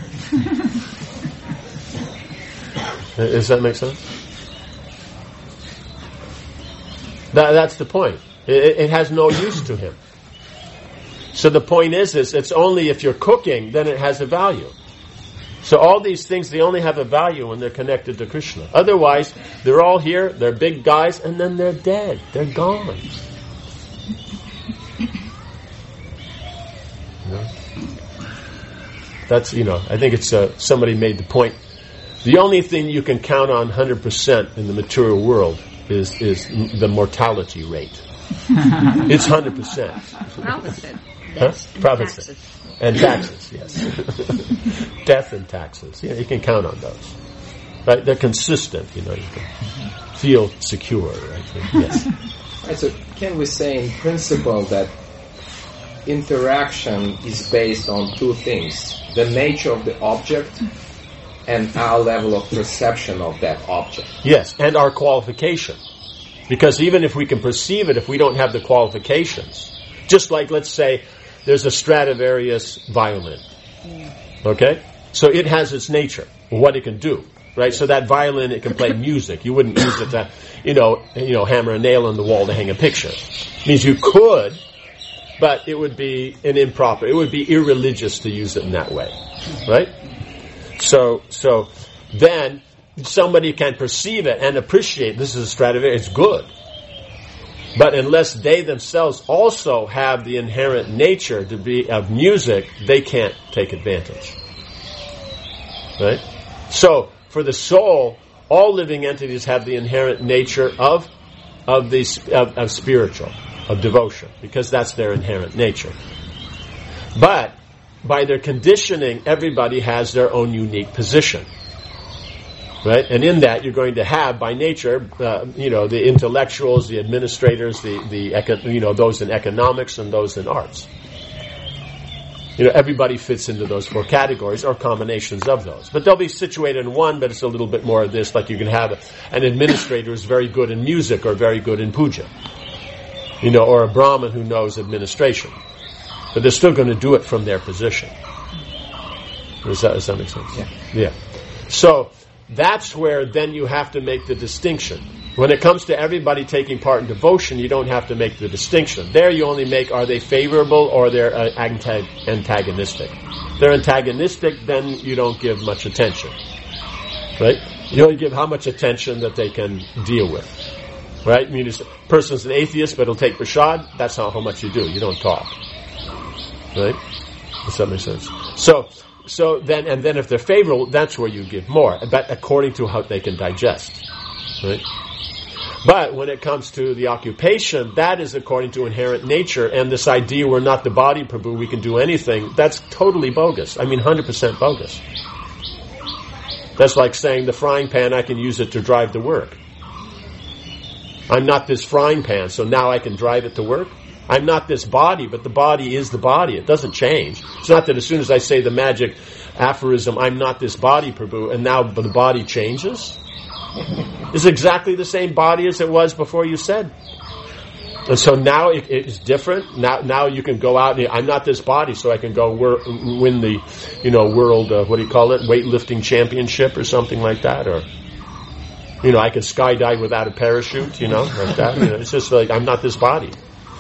Does that make sense? That that's the point. It, it has no use to him. So the point is, is it's only if you're cooking, then it has a value. So all these things, they only have a value when they're connected to Krishna. Otherwise, they're all here, they're big guys, and then they're dead. They're gone. You know? That's, you know, I think it's, uh, somebody made the point. The only thing you can count on one hundred percent in the material world is, is the mortality rate. It's one hundred percent. Prophet said. Huh? Prophet said. And taxes, yes. Death and taxes. Yeah, you can count on those. Right? They're consistent, you know, you can feel secure, right? Yes. Right, so can we say in principle that interaction is based on two things? The nature of the object and our level of perception of that object. Yes, and our qualification. Because even if we can perceive it, if we don't have the qualifications, just like, let's say, there's a Stradivarius violin. Okay? So it has its nature, what it can do. Right? So that violin, it can play music. You wouldn't use it to, you know, you know, hammer a nail on the wall to hang a picture. It means you could, but it would be an improper, it would be irreligious to use it in that way. Right? So, so then, somebody can perceive it and appreciate this is a Stradivarius, it's good. But unless they themselves also have the inherent nature to be of music, they can't take advantage. Right? So, for the soul, all living entities have the inherent nature of of the of, of spiritual, of devotion, because that's their inherent nature. But by their conditioning, everybody has their own unique position. Right? And in that, you're going to have, by nature, uh, you know, the intellectuals, the administrators, the, the eco- you know, those in economics and those in arts. You know, everybody fits into those four categories or combinations of those. But they'll be situated in one, but it's a little bit more of this, like you can have an administrator who's very good in music or very good in puja. You know, or a Brahmin who knows administration. But they're still going to do it from their position. Does that, does that make sense? Yeah. Yeah. So, that's where then you have to make the distinction. When it comes to everybody taking part in devotion, you don't have to make the distinction. There you only make, are they favorable or they're uh, antag- antagonistic. If they're antagonistic, then you don't give much attention. Right? You only give how much attention that they can deal with. Right? I mean, a person's an atheist, but he'll take prasad, that's not how much you do. You don't talk. Right? Does that make sense? So, So then, and then if they're favorable, that's where you give more, but according to how they can digest, right? But when it comes to the occupation, that is according to inherent nature, and this idea we're not the body, Prabhu, we can do anything, that's totally bogus. I mean, one hundred percent bogus. That's like saying the frying pan, I can use it to drive to work. I'm not this frying pan, so now I can drive it to work? I'm not this body, but the body is the body. It doesn't change. It's not that as soon as I say the magic aphorism, I'm not this body, Prabhu, and now the body changes. It's exactly the same body as it was before you said. And so now it, it's different. Now, now you can go out and I'm not this body, so I can go wor- win the, you know, world, uh, what do you call it, weightlifting championship or something like that, or, you know, I can skydive without a parachute, you know, like that. You know, it's just like I'm not this body.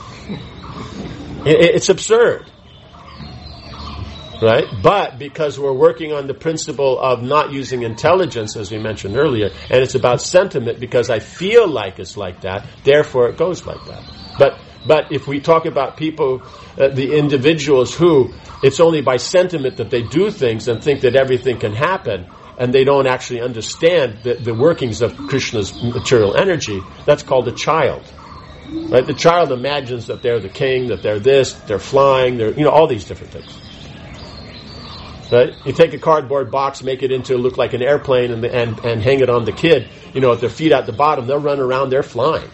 It's absurd, right? But because we're working on the principle of not using intelligence, as we mentioned earlier, and it's about sentiment because I feel like it's like that, therefore it goes like that. But but if we talk about people, uh, the individuals who, it's only by sentiment that they do things and think that everything can happen, and they don't actually understand the, the workings of Krishna's material energy, that's called a child. Right? The child imagines that they're the king, that they're this, they're flying, they're, you know, all these different things. Right? You take a cardboard box, make it into look like an airplane, and and and hang it on the kid. You know, with their feet at the bottom, they'll run around, they're flying.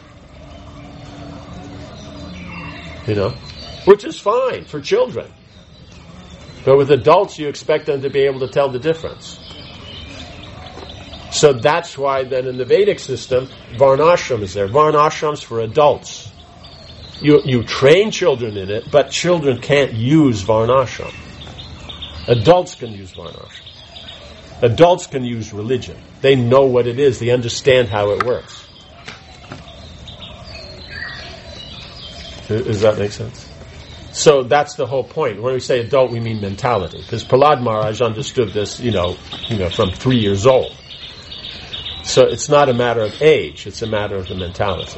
You know, which is fine for children. But with adults, you expect them to be able to tell the difference. So that's why then in the Vedic system, Varnashram is there. Varnashrams for adults. You you train children in it, but children can't use Varnashram. Adults can use Varnashram. Adults can use religion. They know what it is. They understand how it works. Does that make sense? So that's the whole point. When we say adult, we mean mentality. Because Prahlad Maharaj understood this, you know, you know, from three years old. So it's not a matter of age, it's a matter of the mentality.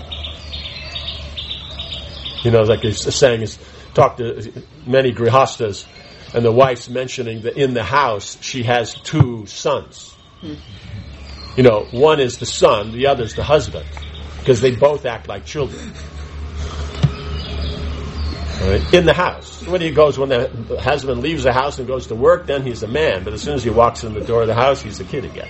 You know, like he's saying, he's talked to many grihastas, and the wife's mentioning that in the house she has two sons. You know, one is the son, the other is the husband, because they both act like children. All right? In the house. When he goes, when the husband leaves the house and goes to work, then he's a man. But as soon as he walks in the door of the house, he's a kid again.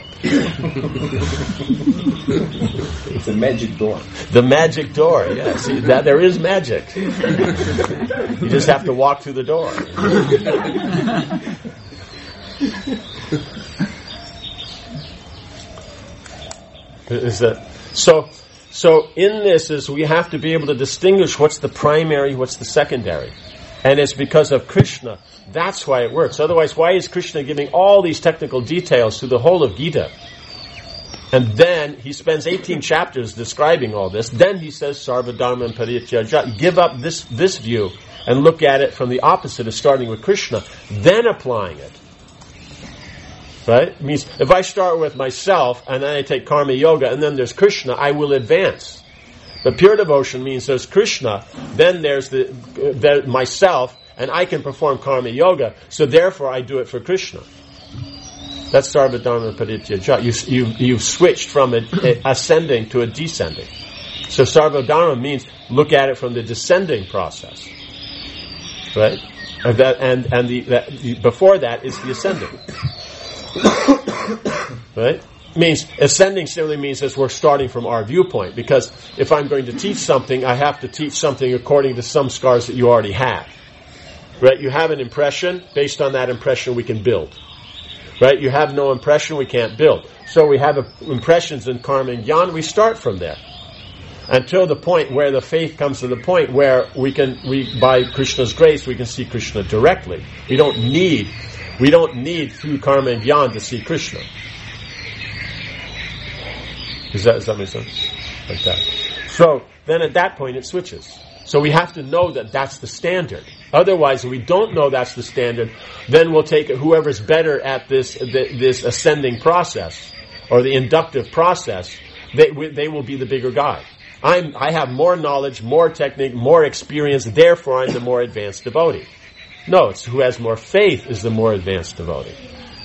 It's a magic door. The magic door, yes. See, that, there is magic. You just have to walk through the door. Is that so? So in this is we have to be able to distinguish what's the primary, what's the secondary. And it's because of Krishna. That's why it works. Otherwise, why is Krishna giving all these technical details through the whole of Gita? And then he spends eighteen chapters describing all this. Then he says, Sarva Dharma and Parityaja. Give up this, this view and look at it from the opposite of starting with Krishna, then applying it. Right? It means if I start with myself and then I take karma yoga and then there's Krishna, I will advance. But pure devotion means there's Krishna, then there's the, the myself, and I can perform karma yoga, so therefore I do it for Krishna. That's sarvadharma parityaja. You, you, you've switched from a, a ascending to a descending. So sarvadharma means look at it from the descending process. Right? And that, and, and the, that, the, before that is the ascending. Right? Means ascending simply means that we're starting from our viewpoint, because if I'm going to teach something, I have to teach something according to some scars that you already have. Right? You have an impression, based on that impression we can build. Right? You have no impression, we can't build. So we have impressions in karma and jnana, we start from there. Until the point where the faith comes to the point where we can, we, by Krishna's grace, we can see Krishna directly. We don't need, we don't need through karma and jnana to see Krishna. Does that, does that make sense? Like that. So, then at that point it switches. So we have to know that that's the standard. Otherwise, if we don't know that's the standard, then we'll take whoever's better at this, this ascending process, or the inductive process, they, they will be the bigger guy. I'm, I have more knowledge, more technique, more experience, therefore I'm the more advanced devotee. No, it's who has more faith is the more advanced devotee.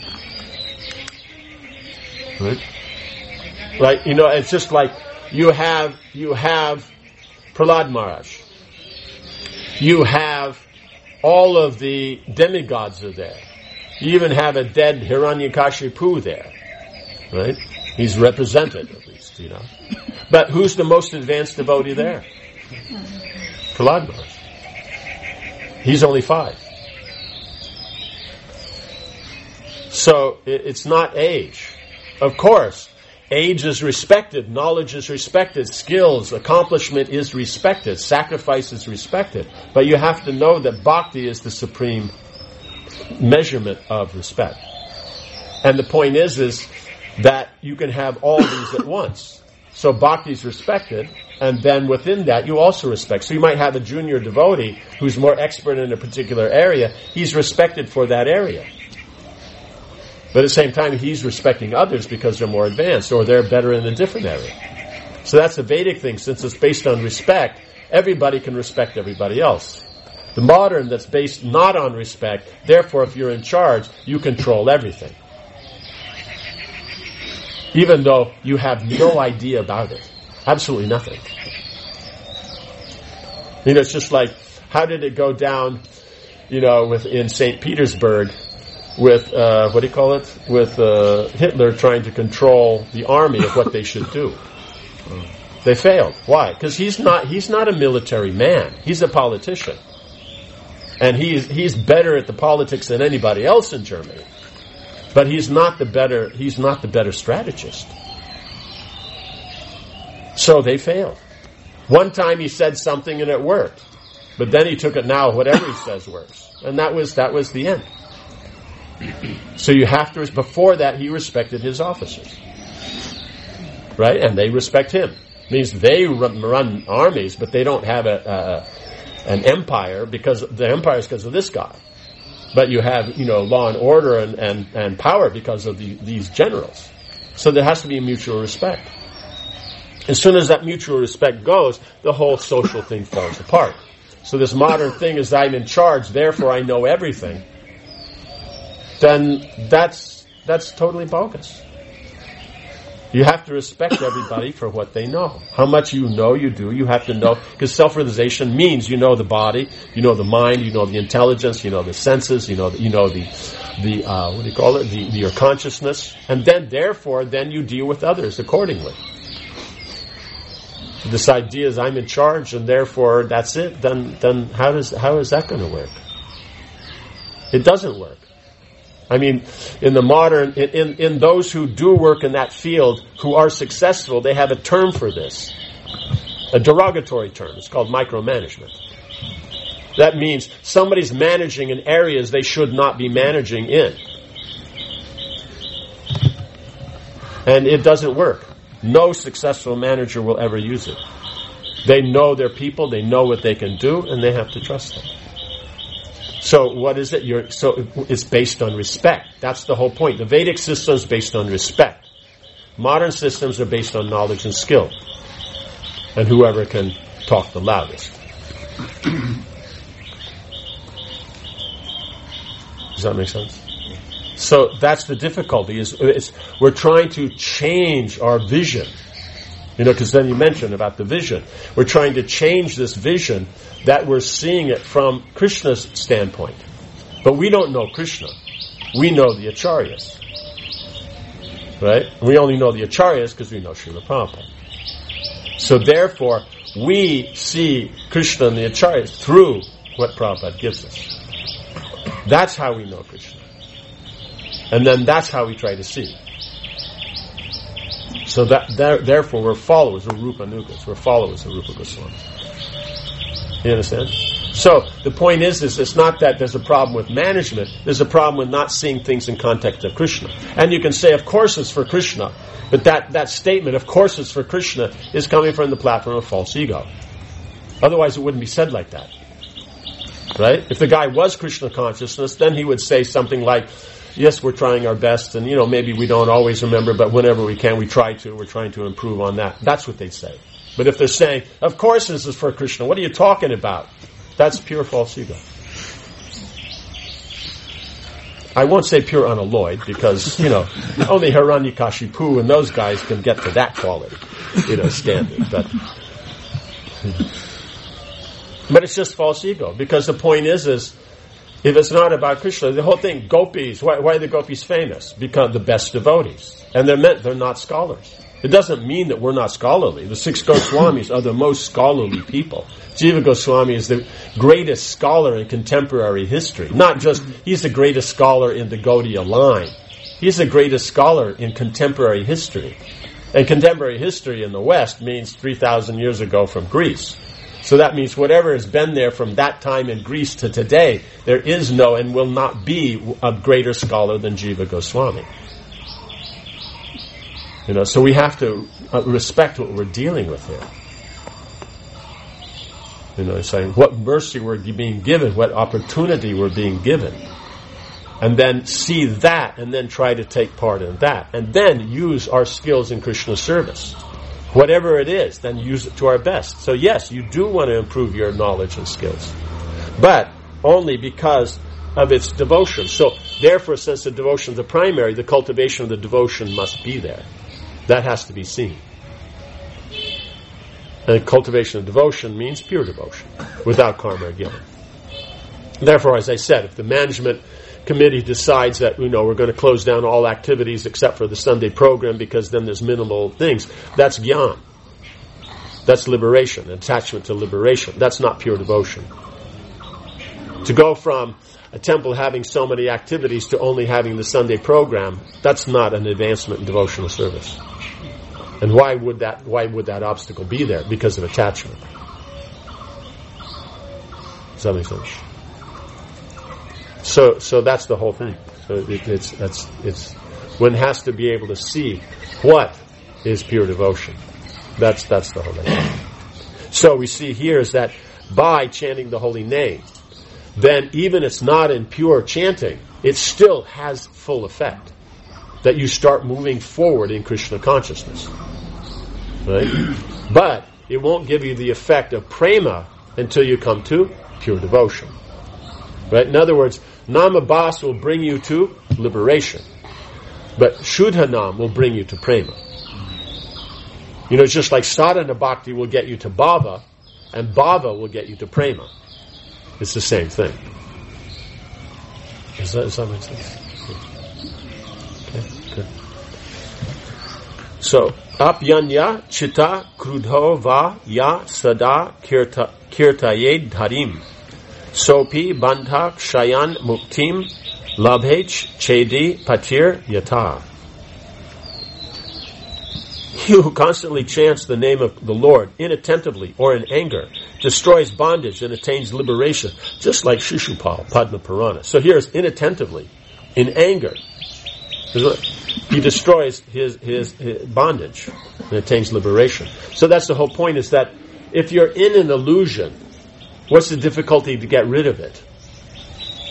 Right? Right? You know, it's just like you have, you have Prahlad Maharaj. You have all of the demigods are there. You even have a dead Hiranyakashipu there. Right? He's represented, at least, you know. But who's the most advanced devotee there? Prahlad Maharaj. He's only five. So, it's not age. Of course, age is respected, knowledge is respected, skills, accomplishment is respected, sacrifice is respected. But you have to know that bhakti is the supreme measurement of respect. And the point is, is that you can have all these at once. So bhakti is respected, and then within that you also respect. So you might have a junior devotee who's more expert in a particular area. He's respected for that area. But at the same time, he's respecting others because they're more advanced, or they're better in a different area. So that's a Vedic thing. Since it's based on respect, everybody can respect everybody else. The modern that's based not on respect, therefore if you're in charge, you control everything. Even though you have no idea about it. Absolutely nothing. You know, it's just like, how did it go down, you know, with in Saint Petersburg, with, uh, what do you call it? With uh, Hitler trying to control the army of what they should do. They failed. Why? Because he's not, he's not a military man. He's a politician. And he's, he's better at the politics than anybody else in Germany. But he's not the better, he's not the better strategist. So they failed. One time he said something and it worked. But then he took it now, whatever he says works. And that was, that was the end. So you have to, before that he respected his officers. Right? And they respect him. It means they run, run armies, but they don't have a, a, an empire, because the empire is because of this guy. But you have, you know, law and order and, and, and power because of the, these generals. So there has to be a mutual respect. As soon as that mutual respect goes, the whole social thing falls apart. So this modern thing is I'm in charge, therefore I know everything. Then that's that's totally bogus. You have to respect everybody for what they know. How much you know, you do. You have to know, because self-realization means you know the body, you know the mind, you know the intelligence, you know the senses, you know the, you know the the uh, what do you call it? The, the your consciousness, and then therefore then you deal with others accordingly. So this idea is I'm in charge, and therefore that's it. Then then how does how is that going to work? It doesn't work. I mean, in the modern, in, in, in those who do work in that field, who are successful, they have a term for this. A derogatory term. It's called micromanagement. That means somebody's managing in areas they should not be managing in. And it doesn't work. No successful manager will ever use it. They know their people, they know what they can do, and they have to trust them. So what is it? You're, so it's based on respect. That's the whole point. The Vedic system is based on respect. Modern systems are based on knowledge and skill. And whoever can talk the loudest. Does that make sense? So that's the difficulty. Is it's, we're trying to change our vision. You know, because then you mentioned about the vision. We're trying to change this vision that we're seeing it from Krishna's standpoint. But we don't know Krishna. We know the Acharyas. Right? We only know the Acharyas because we know Srila Prabhupada. So therefore, we see Krishna and the Acharyas through what Prabhupada gives us. That's how we know Krishna. And then that's how we try to see. So that there, therefore we're followers of Rupa Nugas. We're followers of Rupa Goswami. You understand? So the point is, is it's not that there's a problem with management. There's a problem with not seeing things in context of Krishna. And you can say, of course it's for Krishna. But that, that statement, of course it's for Krishna, is coming from the platform of false ego. Otherwise it wouldn't be said like that. Right? If the guy was Krishna consciousness, then he would say something like, yes, we're trying our best, and, you know, maybe we don't always remember, but whenever we can, we try to. We're trying to improve on that. That's what they'd say. But if they're saying, of course this is for Krishna, what are you talking about? That's pure false ego. I won't say pure unalloyed, because, you know, only Hiranyakashipu and those guys can get to that quality, you know, standard. But, but it's just false ego, because the point is, is, if it's not about Krishna, the whole thing, gopis, why, why are the gopis famous? Because the best devotees. And they're meant, they're not scholars. It doesn't mean that we're not scholarly. The six Goswamis are the most scholarly people. Jiva Goswami is the greatest scholar in contemporary history. Not just, he's the greatest scholar in the Gaudiya line. He's the greatest scholar in contemporary history. And contemporary history in the West means three thousand years ago from Greece. So that means whatever has been there from that time in Greece to today, there is no and will not be a greater scholar than Jiva Goswami. You know, so we have to respect what we're dealing with here. You know, saying what mercy we're being given, what opportunity we're being given. And then see that, and then try to take part in that. And then use our skills in Krishna's service. Whatever it is, then use it to our best. So yes, you do want to improve your knowledge and skills. But only because of its devotion. So therefore, since the devotion is the primary, the cultivation of the devotion must be there. That has to be seen. And cultivation of devotion means pure devotion, without karma or guilt. Therefore, as I said, if the management committee decides that, you know, we're going to close down all activities except for the Sunday program because then there's minimal things, that's jnana. That's liberation, attachment to liberation. That's not pure devotion. To go from a temple having so many activities to only having the Sunday program, that's not an advancement in devotional service. And why would that why would that obstacle be there? Because of attachment. Does that make sense? So so that's the whole thing. So it, it's that's it's one has to be able to see what is pure devotion. That's that's the whole thing. So we see here is that by chanting the holy name, then even it's not in pure chanting, it still has full effect. That you start moving forward in Krishna consciousness. Right? But it won't give you the effect of prema until you come to pure devotion. Right? In other words, Namabhas will bring you to liberation. But Shuddhanam will bring you to prema. You know, it's just like sadhana bhakti will get you to bhava, and bhava will get you to prema. It's the same thing. Does that, does that make sense? Okay, good. So, apyanya chitta krudho va ya sada kirta, kirtayed dharim. Sopi bandha kshayan muktim labhech chedi patir yata. He who constantly chants the name of the Lord inattentively or in anger destroys bondage and attains liberation, just like Shishupal, Padma Purana. So here is inattentively, in anger. He destroys his, his, his bondage and attains liberation. So that's the whole point, is that if you're in an illusion, what's the difficulty to get rid of it?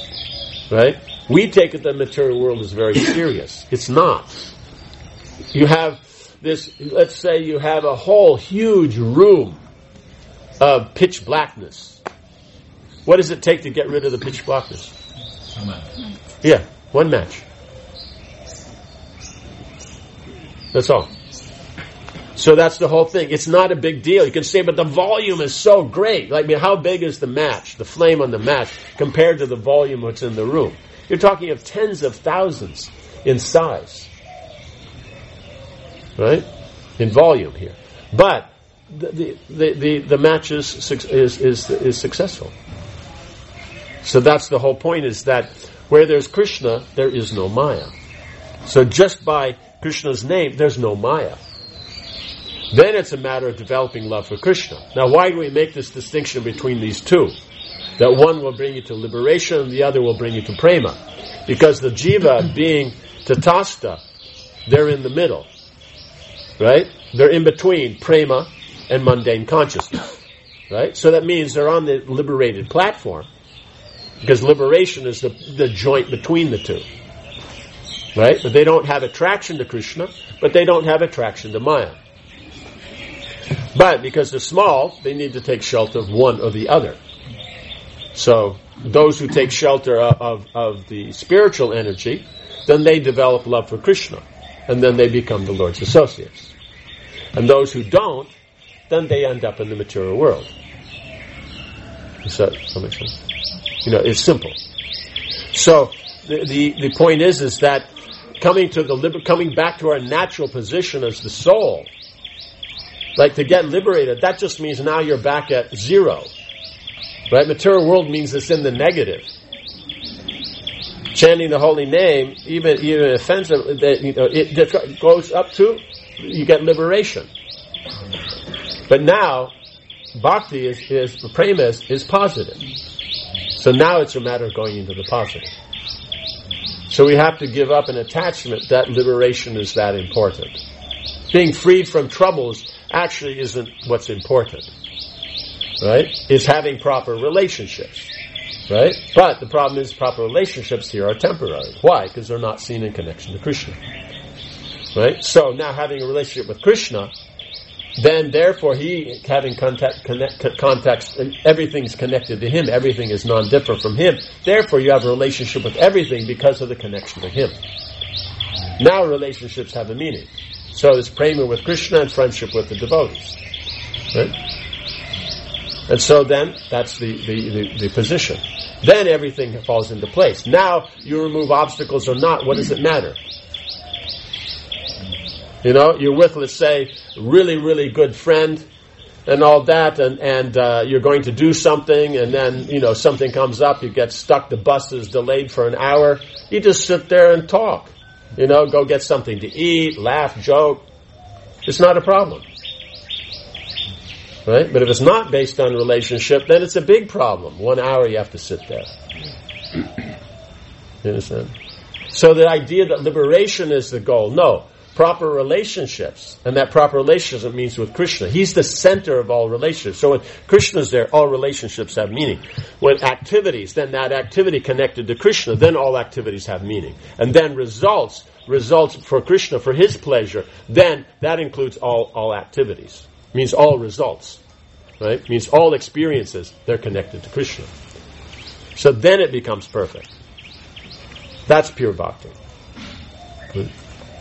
Right? We take it that the material world is very serious. It's not. You have this, let's say you have a whole huge room of pitch blackness. What does it take to get rid of the pitch blackness? A match. Yeah, one match. That's all. So that's the whole thing. It's not a big deal. You can say, but the volume is so great. Like, I mean, how big is the match, the flame on the match, compared to the volume that's in the room? You're talking of tens of thousands in size. Right? In volume here. But the the, the, the, the match is, is, is, is successful. So that's the whole point, is that where there's Krishna, there is no Maya. So just by Krishna's name, there's no Maya. Then it's a matter of developing love for Krishna. Now, why do we make this distinction between these two? That one will bring you to liberation and the other will bring you to prema. Because the jiva, being tatastha, they're in the middle. Right? They're in between prema and mundane consciousness. Right? So that means they're on the liberated platform. Because liberation is the, the joint between the two. Right? But they don't have attraction to Krishna, but they don't have attraction to Maya. But because they're small, they need to take shelter of one or the other. So those who take shelter of, of, of the spiritual energy, then they develop love for Krishna. And then they become the Lord's associates. And those who don't, then they end up in the material world. Does that, does that make sense? You know, it's simple. So the, the, the point is, is that coming to the liber- coming back to our natural position as the soul, like to get liberated, that just means now you're back at zero. Right? Material world means it's in the negative. Chanting the holy name, even even offensive, that, you know, it goes up to, you get liberation. But now, bhakti is, is prema is, is positive. So now it's a matter of going into the positive. So we have to give up an attachment that liberation is that important. Being freed from troubles actually isn't what's important. Right? It's having proper relationships. Right? But the problem is proper relationships here are temporary. Why? Because they're not seen in connection to Krishna. Right? So now having a relationship with Krishna, then therefore he having contact, connect, context, everything's connected to him, everything is non-different from him. Therefore you have a relationship with everything because of the connection to him. Now relationships have a meaning. So there's prema with Krishna and friendship with the devotees. Right? And so then, that's the, the, the, the position. Then everything falls into place. Now, you remove obstacles or not, what does it matter? You know, you're with, let's say, really, really good friend and all that, and, and uh, you're going to do something, and then, you know, something comes up, you get stuck, the bus is delayed for an hour, you just sit there and talk. You know, go get something to eat, laugh, joke. It's not a problem. Right? But if it's not based on relationship, then it's a big problem. One hour you have to sit there. You understand? So the idea that liberation is the goal, no. Proper relationships. And that proper relationship means with Krishna. He's the center of all relationships. So when Krishna's there, all relationships have meaning. When activities, then that activity connected to Krishna, then all activities have meaning. And then results, results for Krishna, for his pleasure, then that includes all, all activities. Means all results. Right? Means all experiences, they're connected to Krishna. So then it becomes perfect. That's pure bhakti. Good.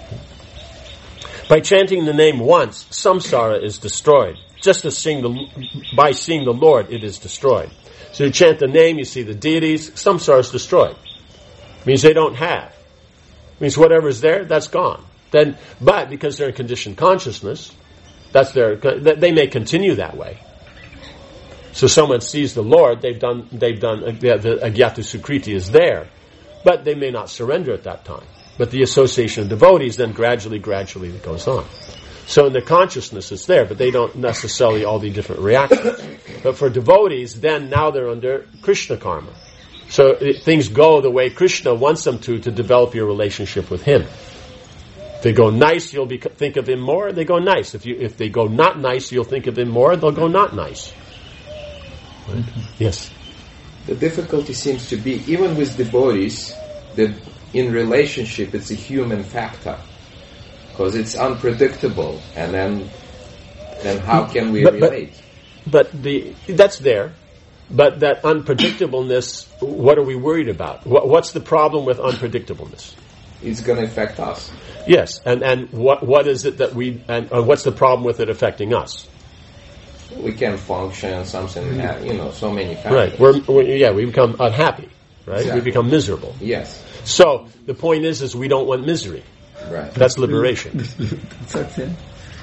By chanting the name once, samsara is destroyed. Just as seeing the, by seeing the Lord, it is destroyed. So you chant the name, you see the deities, samsara is destroyed. Means they don't have. Means whatever's there, that's gone. Then, but because they're in conditioned consciousness, that's their, they may continue that way. So someone sees the Lord, they've done, they've done, the, the Agyata Sukriti is there, but they may not surrender at that time. But the association of devotees then gradually, gradually it goes on. So in the consciousness it's there, but they don't necessarily all the different reactions. But for devotees, then now they're under Krishna karma. So it, things go the way Krishna wants them to, to develop your relationship with him. If they go nice, you'll be, think of him more, they go nice. If you, if they go not nice, you'll think of him more, they'll go not nice. Right? Yes? the difficulty seems to be, even with devotees, that in relationship it's a human factor. Because it's unpredictable, and then then how can we but, relate? But, but the that's there. But that unpredictableness, what are we worried about? What, what's the problem with unpredictableness? It's going to affect us. Yes, and, and what what is it that we, and uh, what's the problem with it affecting us? We can't function, something, uh, you know, so many factors. Right, we're, we're, yeah, we become unhappy, right? Exactly. We become miserable. Yes. So, the point is, is we don't want misery. Right. That's liberation. That's it.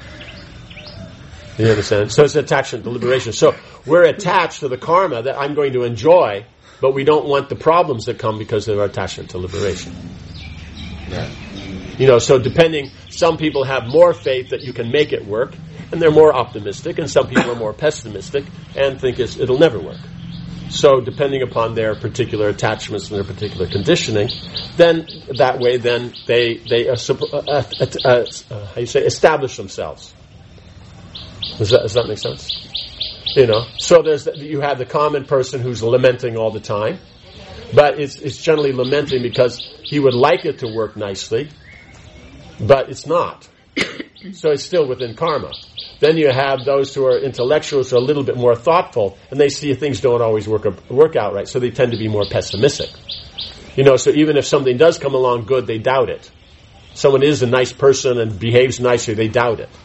You understand? So it's attachment to liberation. So we're attached to the karma that I'm going to enjoy, but we don't want the problems that come because of our attachment to liberation. Right. You know, so depending, some people have more faith that you can make it work, and they're more optimistic, and some people are more pessimistic and think it's, it'll never work. So depending upon their particular attachments and their particular conditioning, then that way, then they they uh, uh, uh, uh, uh, how you say establish themselves. Does that, does that make sense? You know, so there's the, you have the common person who's lamenting all the time, but it's it's generally lamenting because he would like it to work nicely, but it's not. So it's still within karma. Then you have those who are intellectuals who are a little bit more thoughtful, and they see things don't always work work out right, so they tend to be more pessimistic. You know, so even if something does come along good, they doubt it. Someone is a nice person and behaves nicely, they doubt it.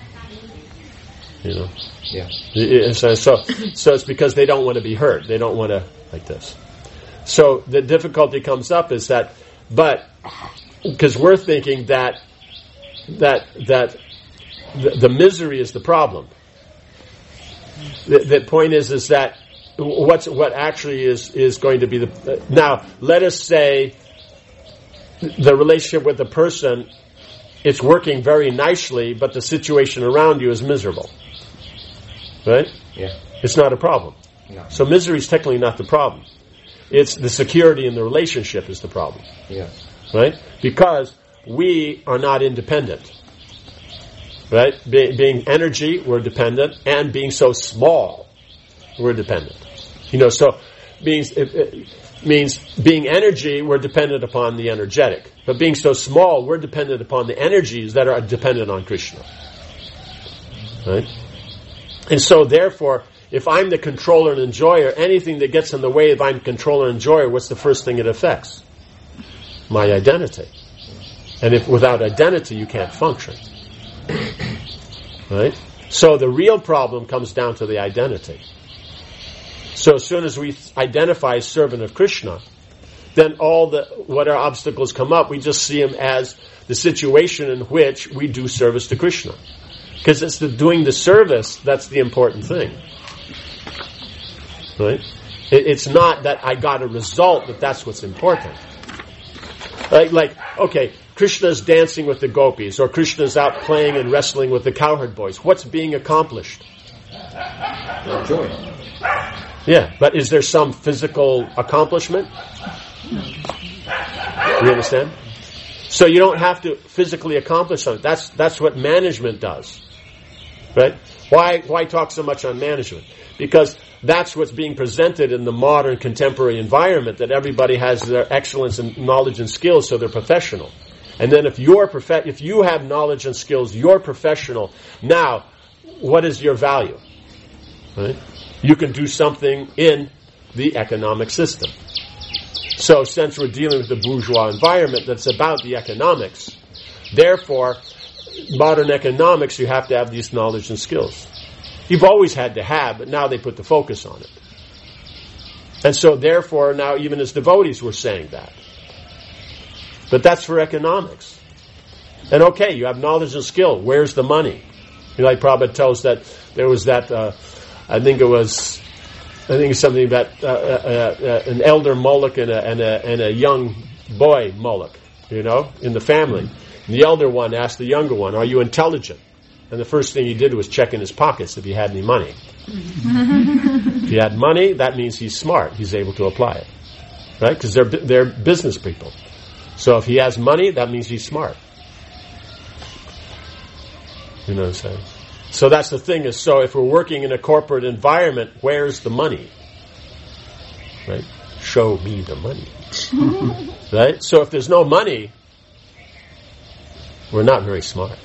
You know? Yeah. So, so, so it's because they don't want to be hurt. They don't want to, like this. So the difficulty comes up is that, but, because we're thinking that, that, that, the, the misery is the problem. The, the point is, is that what's what actually is is going to be the uh, now. Let us say the relationship with the person, it's working very nicely, but the situation around you is miserable. Right? Yeah. It's not a problem. No. So misery is technically not the problem. It's the security in the relationship is the problem. Yes. Right? Because we are not independent. Right? Be, being energy, we're dependent, and being so small, we're dependent. You know, so means it, it means being energy, we're dependent upon the energetic. But being so small, we're dependent upon the energies that are dependent on Krishna. Right? And so, therefore, if I'm the controller and enjoyer, anything that gets in the way if I'm controller and enjoyer, what's the first thing it affects? My identity. And if without identity, you can't function. Right? So the real problem comes down to the identity. So as soon as we identify as servant of Krishna, then all the whatever obstacles come up, we just see them as the situation in which we do service to Krishna. Because it's the doing the service that's the important thing. Right? It, it's not that I got a result, but that's what's important. Like, like, okay, Krishna's dancing with the gopis, or Krishna's out playing and wrestling with the cowherd boys. What's being accomplished? Joy. Yeah, but is there some physical accomplishment? You understand? So you don't have to physically accomplish something. That's that's what management does. Right? Why why talk so much on management? Because that's what's being presented in the modern contemporary environment, that everybody has their excellence and knowledge and skills, so they're professional. And then if you're prof- if you have knowledge and skills, you're professional. Now, what is your value? Right? You can do something in the economic system. So since we're dealing with the bourgeois environment that's about the economics, therefore, modern economics, you have to have these knowledge and skills. You've always had to have, but now they put the focus on it. And so therefore, now even as devotees, we're saying that. But that's for economics. And okay, you have knowledge and skill. Where's the money? You know, like Prabhupada tells that there was that, uh, I think it was, I think it's something about uh, uh, uh, an elder Moloch and a, and, a, and a young boy Moloch, you know, in the family. And the elder one asked the younger one, "Are you intelligent?" And the first thing he did was check in his pockets if he had any money. If he had money, that means he's smart. He's able to apply it. Right? Because they're, they're business people. So if he has money, that means he's smart. You know what I'm saying? So that's the thing is, so if we're working in a corporate environment, where's the money? right? Show me the money. Right? So if there's no money, we're not very smart.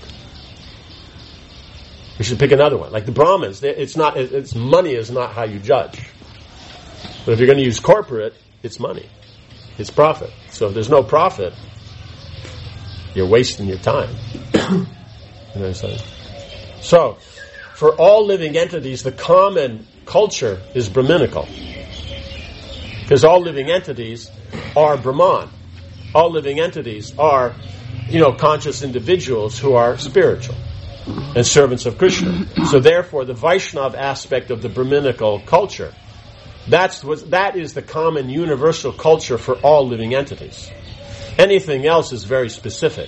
We should pick another one. Like the Brahmins, they, it's not. It's money is not how you judge. But if you're going to use corporate, it's money, it's profit. So if there's no profit, you're wasting your time. You know what I'm saying? So, for all living entities, the common culture is Brahminical, because all living entities are Brahman. All living entities are, you know, conscious individuals who are spiritual and servants of Krishna. So therefore, the Vaishnava aspect of the Brahminical culture, that's what, that is the common universal culture for all living entities. Anything else is very specific.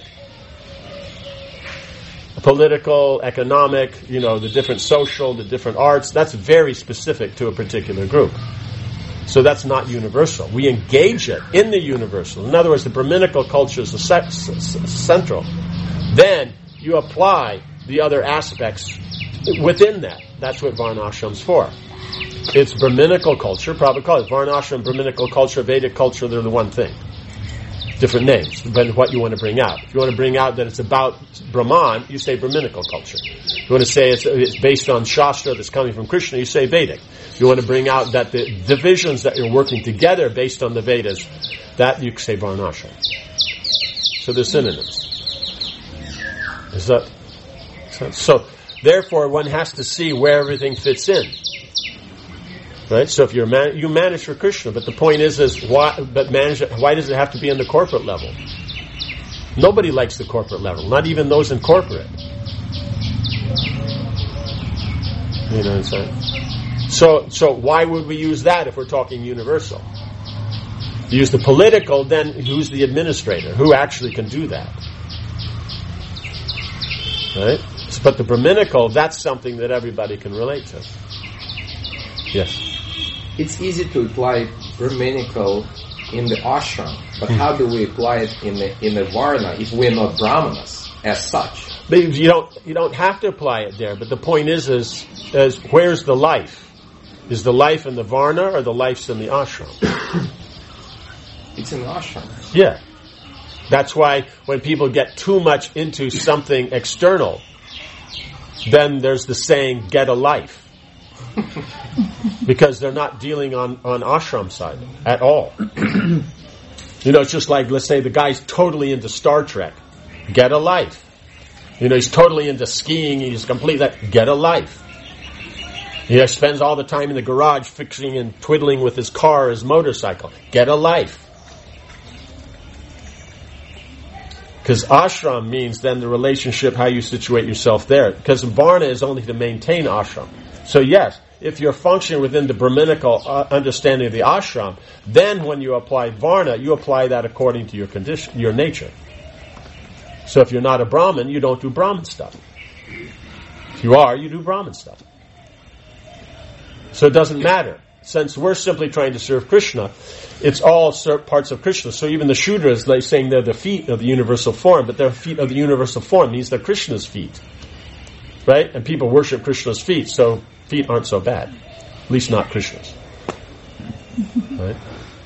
Political, economic, you know, the different social, the different arts, that's very specific to a particular group. So that's not universal. We engage it in the universal. In other words, the Brahminical culture is the central. Then you apply the other aspects within that. That's what Varnashram's for. It's Brahminical culture, probably call it Varnashram, Brahminical culture, Vedic culture, they're the one thing. Different names, depending on what you want to bring out. If you want to bring out that it's about Brahman, you say Brahminical culture. If you want to say it's, it's based on Shastra that's coming from Krishna, you say Vedic. If you want to bring out that the divisions that you're working together based on the Vedas, that you say Varnashram. So they're synonyms. Is that... So, therefore, one has to see where everything fits in, right? So, if you're man- you manage for Krishna, but the point is, is why? But manage. Why does it have to be on the corporate level? Nobody likes the corporate level, not even those in corporate. You know what I'm saying? So, so why would we use that if we're talking universal? Use the political, then who's the administrator? Who actually can do that? Right? But the Brahminical, that's something that everybody can relate to. Yes? It's easy to apply Brahminical in the ashram, but hmm. how do we apply it in the in the Varna if we're not Brahmanas as such? But you don't you don't have to apply it there, but the point is is, is where's the life? Is the life in the Varna or the life's in the ashram? It's in the ashram. Yeah. That's why when people get too much into something external, then there's the saying, get a life. Because they're not dealing on, on ashram side at all. You know, it's just like, let's say the guy's totally into Star Trek. Get a life. You know, he's totally into skiing, he's complete that. Get a life. He spends all the time in the garage fixing and twiddling with his car, his motorcycle. Get a life. Because ashram means then the relationship, how you situate yourself there. Because Varna is only to maintain ashram. So yes, if you're functioning within the Brahminical uh, understanding of the ashram, then when you apply Varna, you apply that according to your condition, your nature. So if you're not a Brahmin, you don't do Brahmin stuff. If you are, you do Brahmin stuff. So it doesn't matter. Since we're simply trying to serve Krishna, it's all parts of Krishna. So even the Shudras, they're saying they're the feet of the universal form, but they're feet of the universal form means they're Krishna's feet. Right? And people worship Krishna's feet, so feet aren't so bad. At least not Krishna's. Right?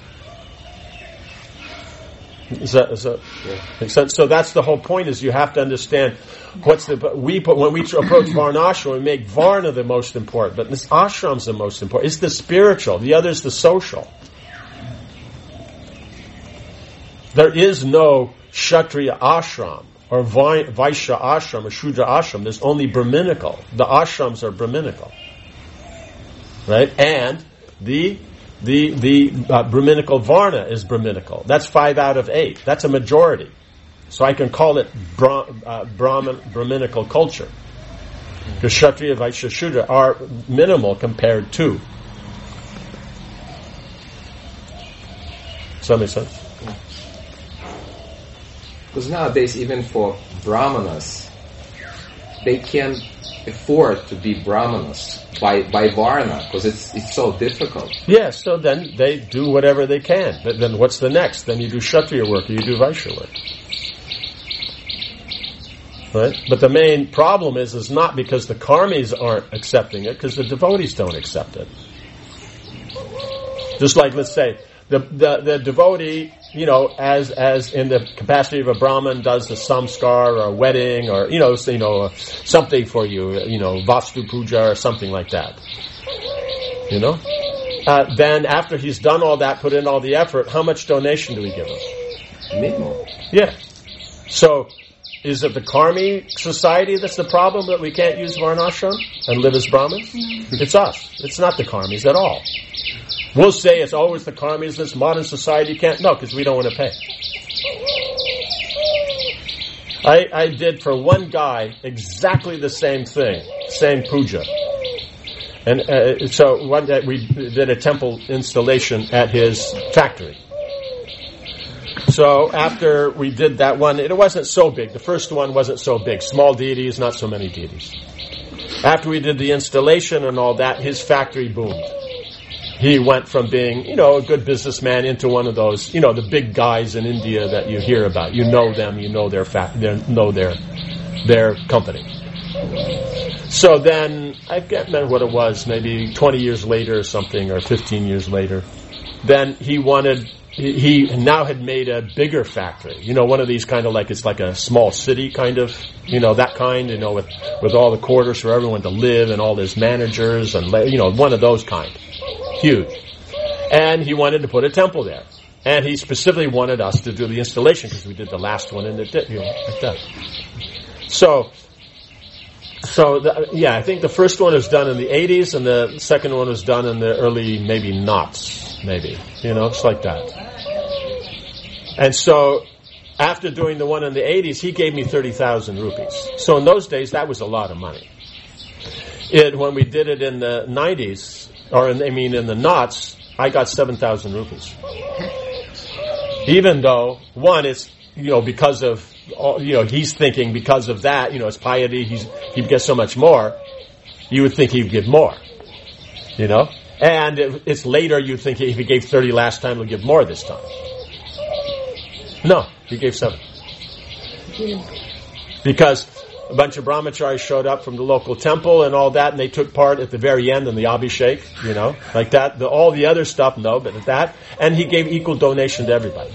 Is that, is that yeah. Makes sense? So that's the whole point, is you have to understand what's the, we put, when we approach Varnashram, we make Varna the most important, but this ashram's the most important. It's the spiritual, the other's the social. There is no Kshatriya ashram, or Vaishya ashram, or Shudra ashram. There's only Brahminical. The ashrams are Brahminical. Right? And the The the uh, Brahminical Varna is Brahminical. That's five out of eight. That's a majority. So I can call it Bra- uh, Brahmin, Brahminical culture. Because Kshatriya, Vaishya, Shudra are minimal compared to. Does that make sense? Because nowadays, even for Brahmanas, they can't afford to be Brahmanas by by Varna, because it's it's so difficult. Yeah, so then they do whatever they can. But then what's the next? Then you do Kshatriya work or you do Vaishya work. Right? But the main problem is is not because the karmis aren't accepting it, because the devotees don't accept it. Just like, let's say, the, the, the devotee, you know, as, as in the capacity of a Brahmin does a samskar or a wedding or, you know, you know, something for you, you know, vastu puja or something like that. You know? Uh, then after he's done all that, put in all the effort, how much donation do we give him? Minimal. Yeah. So, is it the Karmi society that's the problem, that we can't use Varnashram and live as Brahmins? It's us. It's not the Karmis at all. We'll say it's always the Karmis, this modern society can't. No, because we don't want to pay. I, I did for one guy exactly the same thing, same puja. And uh, so one day we did a temple installation at his factory. So after we did that one, it wasn't so big. The first one wasn't so big. Small deities, not so many deities. After we did the installation and all that, his factory boomed. He went from being, you know, a good businessman into one of those, you know, the big guys in India that you hear about. You know them, you know their fa- their, know their their company. So then, I can't remember what it was, maybe twenty years later or something, or fifteen years later, then he wanted, he, he now had made a bigger factory. You know, one of these kind of like, it's like a small city kind of, you know, that kind, you know, with, with all the quarters for everyone to live and all his managers and, you know, one of those kind. Huge. And he wanted to put a temple there. And he specifically wanted us to do the installation because we did the last one in the, you know, like that. So, so the, yeah, I think the first one was done in the eighties and the second one was done in the early, maybe knots, maybe. You know, it's like that. And so, after doing the one in the eighties, he gave me thirty thousand rupees. So in those days, that was a lot of money. It, when we did it in the nineties, or in, I mean in the knots, I got seven thousand rupees. Even though, one, it's, you know, because of, you know, he's thinking because of that, you know, his piety, he's, he gets so much more, you would think he'd give more. You know? And it, it's later you'd think if he gave thirty last time, he'll give more this time. No, he gave seven. Because a bunch of brahmacharis showed up from the local temple and all that, and they took part at the very end in the abhishek, you know, like that. The, all the other stuff, no, but at that. And he gave equal donation to everybody.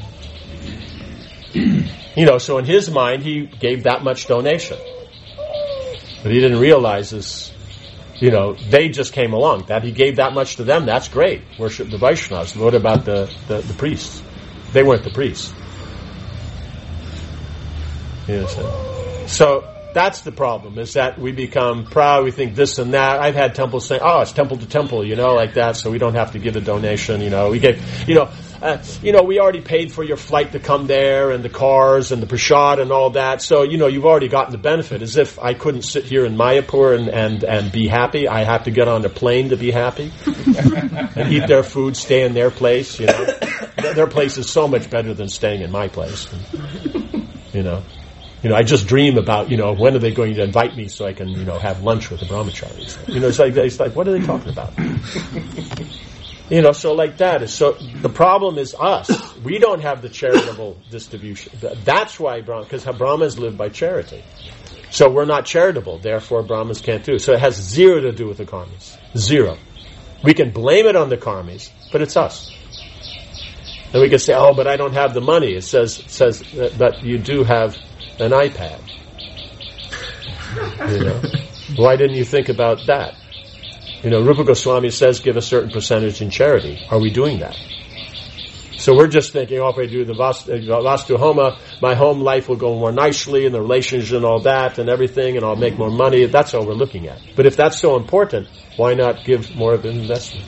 You know, so in his mind, he gave that much donation. But he didn't realize this, you know, they just came along. That he gave that much to them, that's great. Worship the Vaishnavas. What about the, the, the priests? They weren't the priests. You know, so that's the problem, is that we become proud, we think this and that. I've had temples say, oh, it's temple to temple, you know, like that, so we don't have to give a donation, you know. We gave, you know, uh, you know, we already paid for your flight to come there, and the cars, and the prasad, and all that, so, you know, you've already gotten the benefit. As if I couldn't sit here in Mayapur and, and, and be happy. I have to get on a plane to be happy. And eat their food, stay in their place, you know. Their place is so much better than staying in my place, you know. You know, I just dream about, you know, when are they going to invite me so I can, you know, have lunch with the brahmacharis. You know, it's like, it's like, what are they talking about? You know, so like that. So the problem is us. We don't have the charitable distribution. That's why, because Brahmins live by charity. So we're not charitable, therefore Brahmins can't do it. So it has zero to do with the karmis. Zero. We can blame it on the karmis, but it's us. And we can say, oh, but I don't have the money. It says, it says that, but you do have an iPad. You know, why didn't you think about that? You know, Rupa Goswami says give a certain percentage in charity. Are we doing that? So we're just thinking, oh, if I do the Vastu Homa, my home life will go more nicely, and the relations and all that, and everything, and I'll make more money. That's all we're looking at. But if that's so important, why not give more of an investment?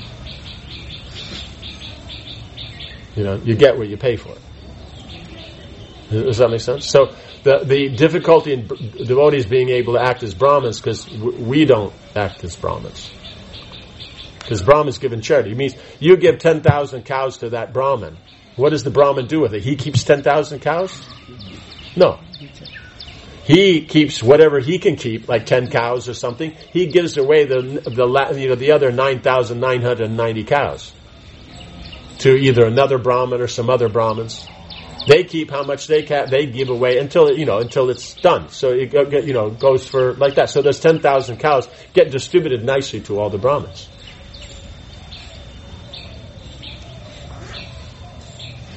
You know, you get what you pay for it. Does that make sense? So the the difficulty in devotees being able to act as Brahmins, because w- we don't act as Brahmins. Because Brahmins give in charity. It means you give ten thousand cows to that Brahmin. What does the Brahmin do with it? He keeps ten thousand cows? No. He keeps whatever he can keep, like ten cows or something. He gives away the the you know the other nine thousand nine hundred ninety cows to either another Brahmin or some other Brahmins. They keep how much they can, they give away until, you know, until it's done. So it, you know, goes for like that. So those ten thousand cows get distributed nicely to all the Brahmins.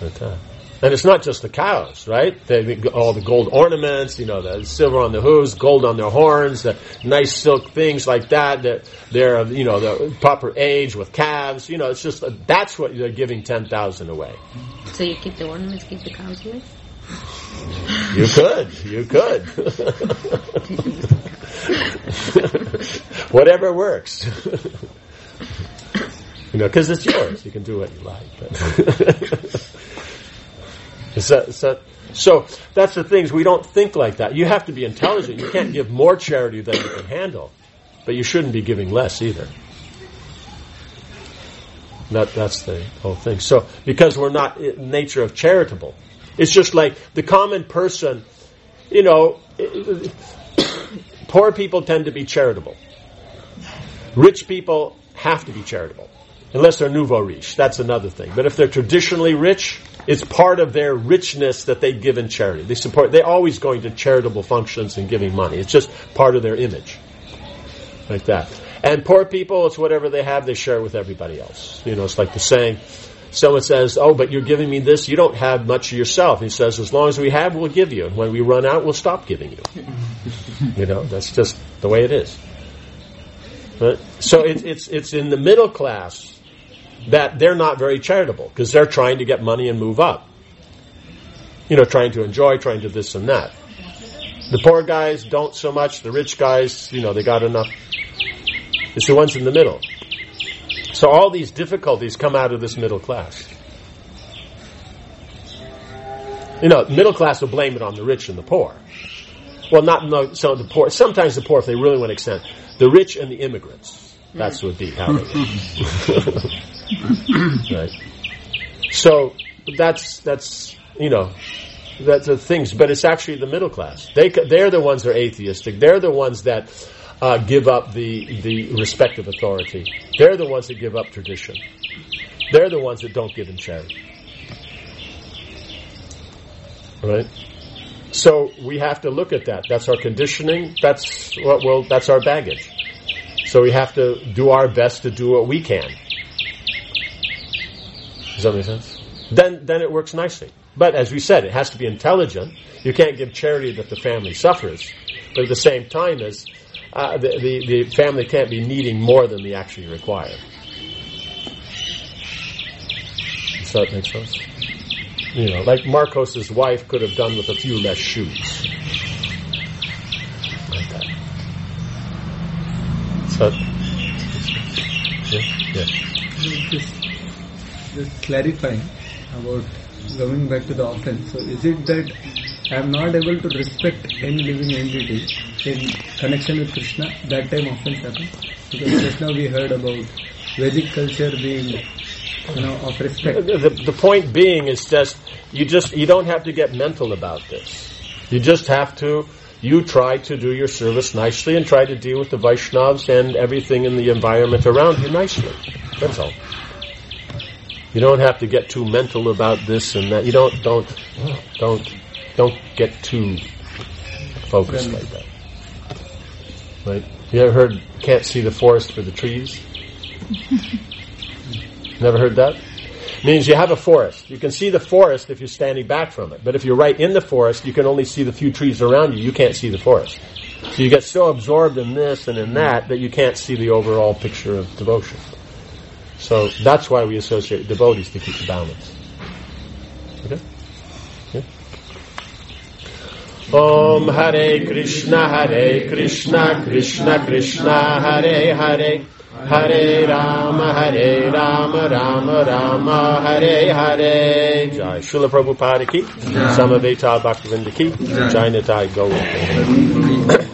Like that. And it's not just the cows, right? They, all the gold ornaments, you know, the silver on the hooves, gold on their horns, the nice silk things like that. That they're, you know, the proper age with calves. You know, it's just that's what they're giving ten thousand away. So you keep the ornaments, keep the cows away? You could, you could. Whatever works. You know, because it's yours. You can do what you like. But is that, is that, so that's the things. We don't think like that. You have to be intelligent. You can't give more charity than you can handle, but you shouldn't be giving less either. That that's the whole thing. So because we're not in nature of charitable, it's just like the common person. You know, poor people tend to be charitable. Rich people have to be charitable, unless they're nouveau riche. That's another thing. But if they're traditionally rich, it's part of their richness that they give in charity. They support. They're always going to charitable functions and giving money. It's just part of their image, like that. And poor people, it's whatever they have, they share with everybody else. You know, it's like the saying. Someone says, "Oh, but you're giving me this. You don't have much yourself." He says, "As long as we have, we'll give you. And when we run out, we'll stop giving you." You know, that's just the way it is. But, so it, it's it's in the middle class that they're not very charitable because they're trying to get money and move up. You know, trying to enjoy, trying to this and that. The poor guys don't so much. The rich guys, you know, they got enough. It's the ones in the middle. So all these difficulties come out of this middle class. You know, middle class will blame it on the rich and the poor. Well, not no, so the poor. Sometimes the poor, if they really want to extend, the rich and the immigrants. That's what would be how it is. Right. So that's that's you know that's the things, but it's actually the middle class. They they're the ones that are atheistic. They're the ones that uh, give up the the respect of authority. They're the ones that give up tradition. They're the ones that don't give in charity. Right. So we have to look at that. That's our conditioning. That's what well. That's our baggage. So we have to do our best to do what we can. Does that make sense? Then, then it works nicely. But as we said, it has to be intelligent. You can't give charity that the family suffers. But at the same time, as uh, the, the the family can't be needing more than they actually require. Does that make sense? You know, like Marcos's wife could have done with a few less shoes. Like that. So, yeah, yeah. Just, just clarifying about going back to the offense. So, is it that I am not able to respect any living entity in connection with Krishna? That time offense happens? Because just now we heard about Vedic culture being, you know, of respect. The, the, the point being is just you just you don't have to get mental about this. You just have to you try to do your service nicely and try to deal with the Vaishnavas and everything in the environment around you nicely. That's all. You don't have to get too mental about this and that. You don't don't don't don't get too focused like that. Right? You ever heard "can't see the forest for the trees"? Never heard that? It means you have a forest. You can see the forest if you're standing back from it. But if you're right in the forest, you can only see the few trees around you. You can't see the forest. So you get so absorbed in this and in that that you can't see the overall picture of devotion. So that's why we associate devotees to keep the balance. Okay? Yeah. Om Hare Krishna, Hare Krishna, Krishna Krishna, Hare Hare. Hare Rama, Hare Rama, Rama Rama, Hare Hare. Jai Srila Prabhupada ki, Samaveta Bhaktivinoda ki, Jai Nitai Gaur.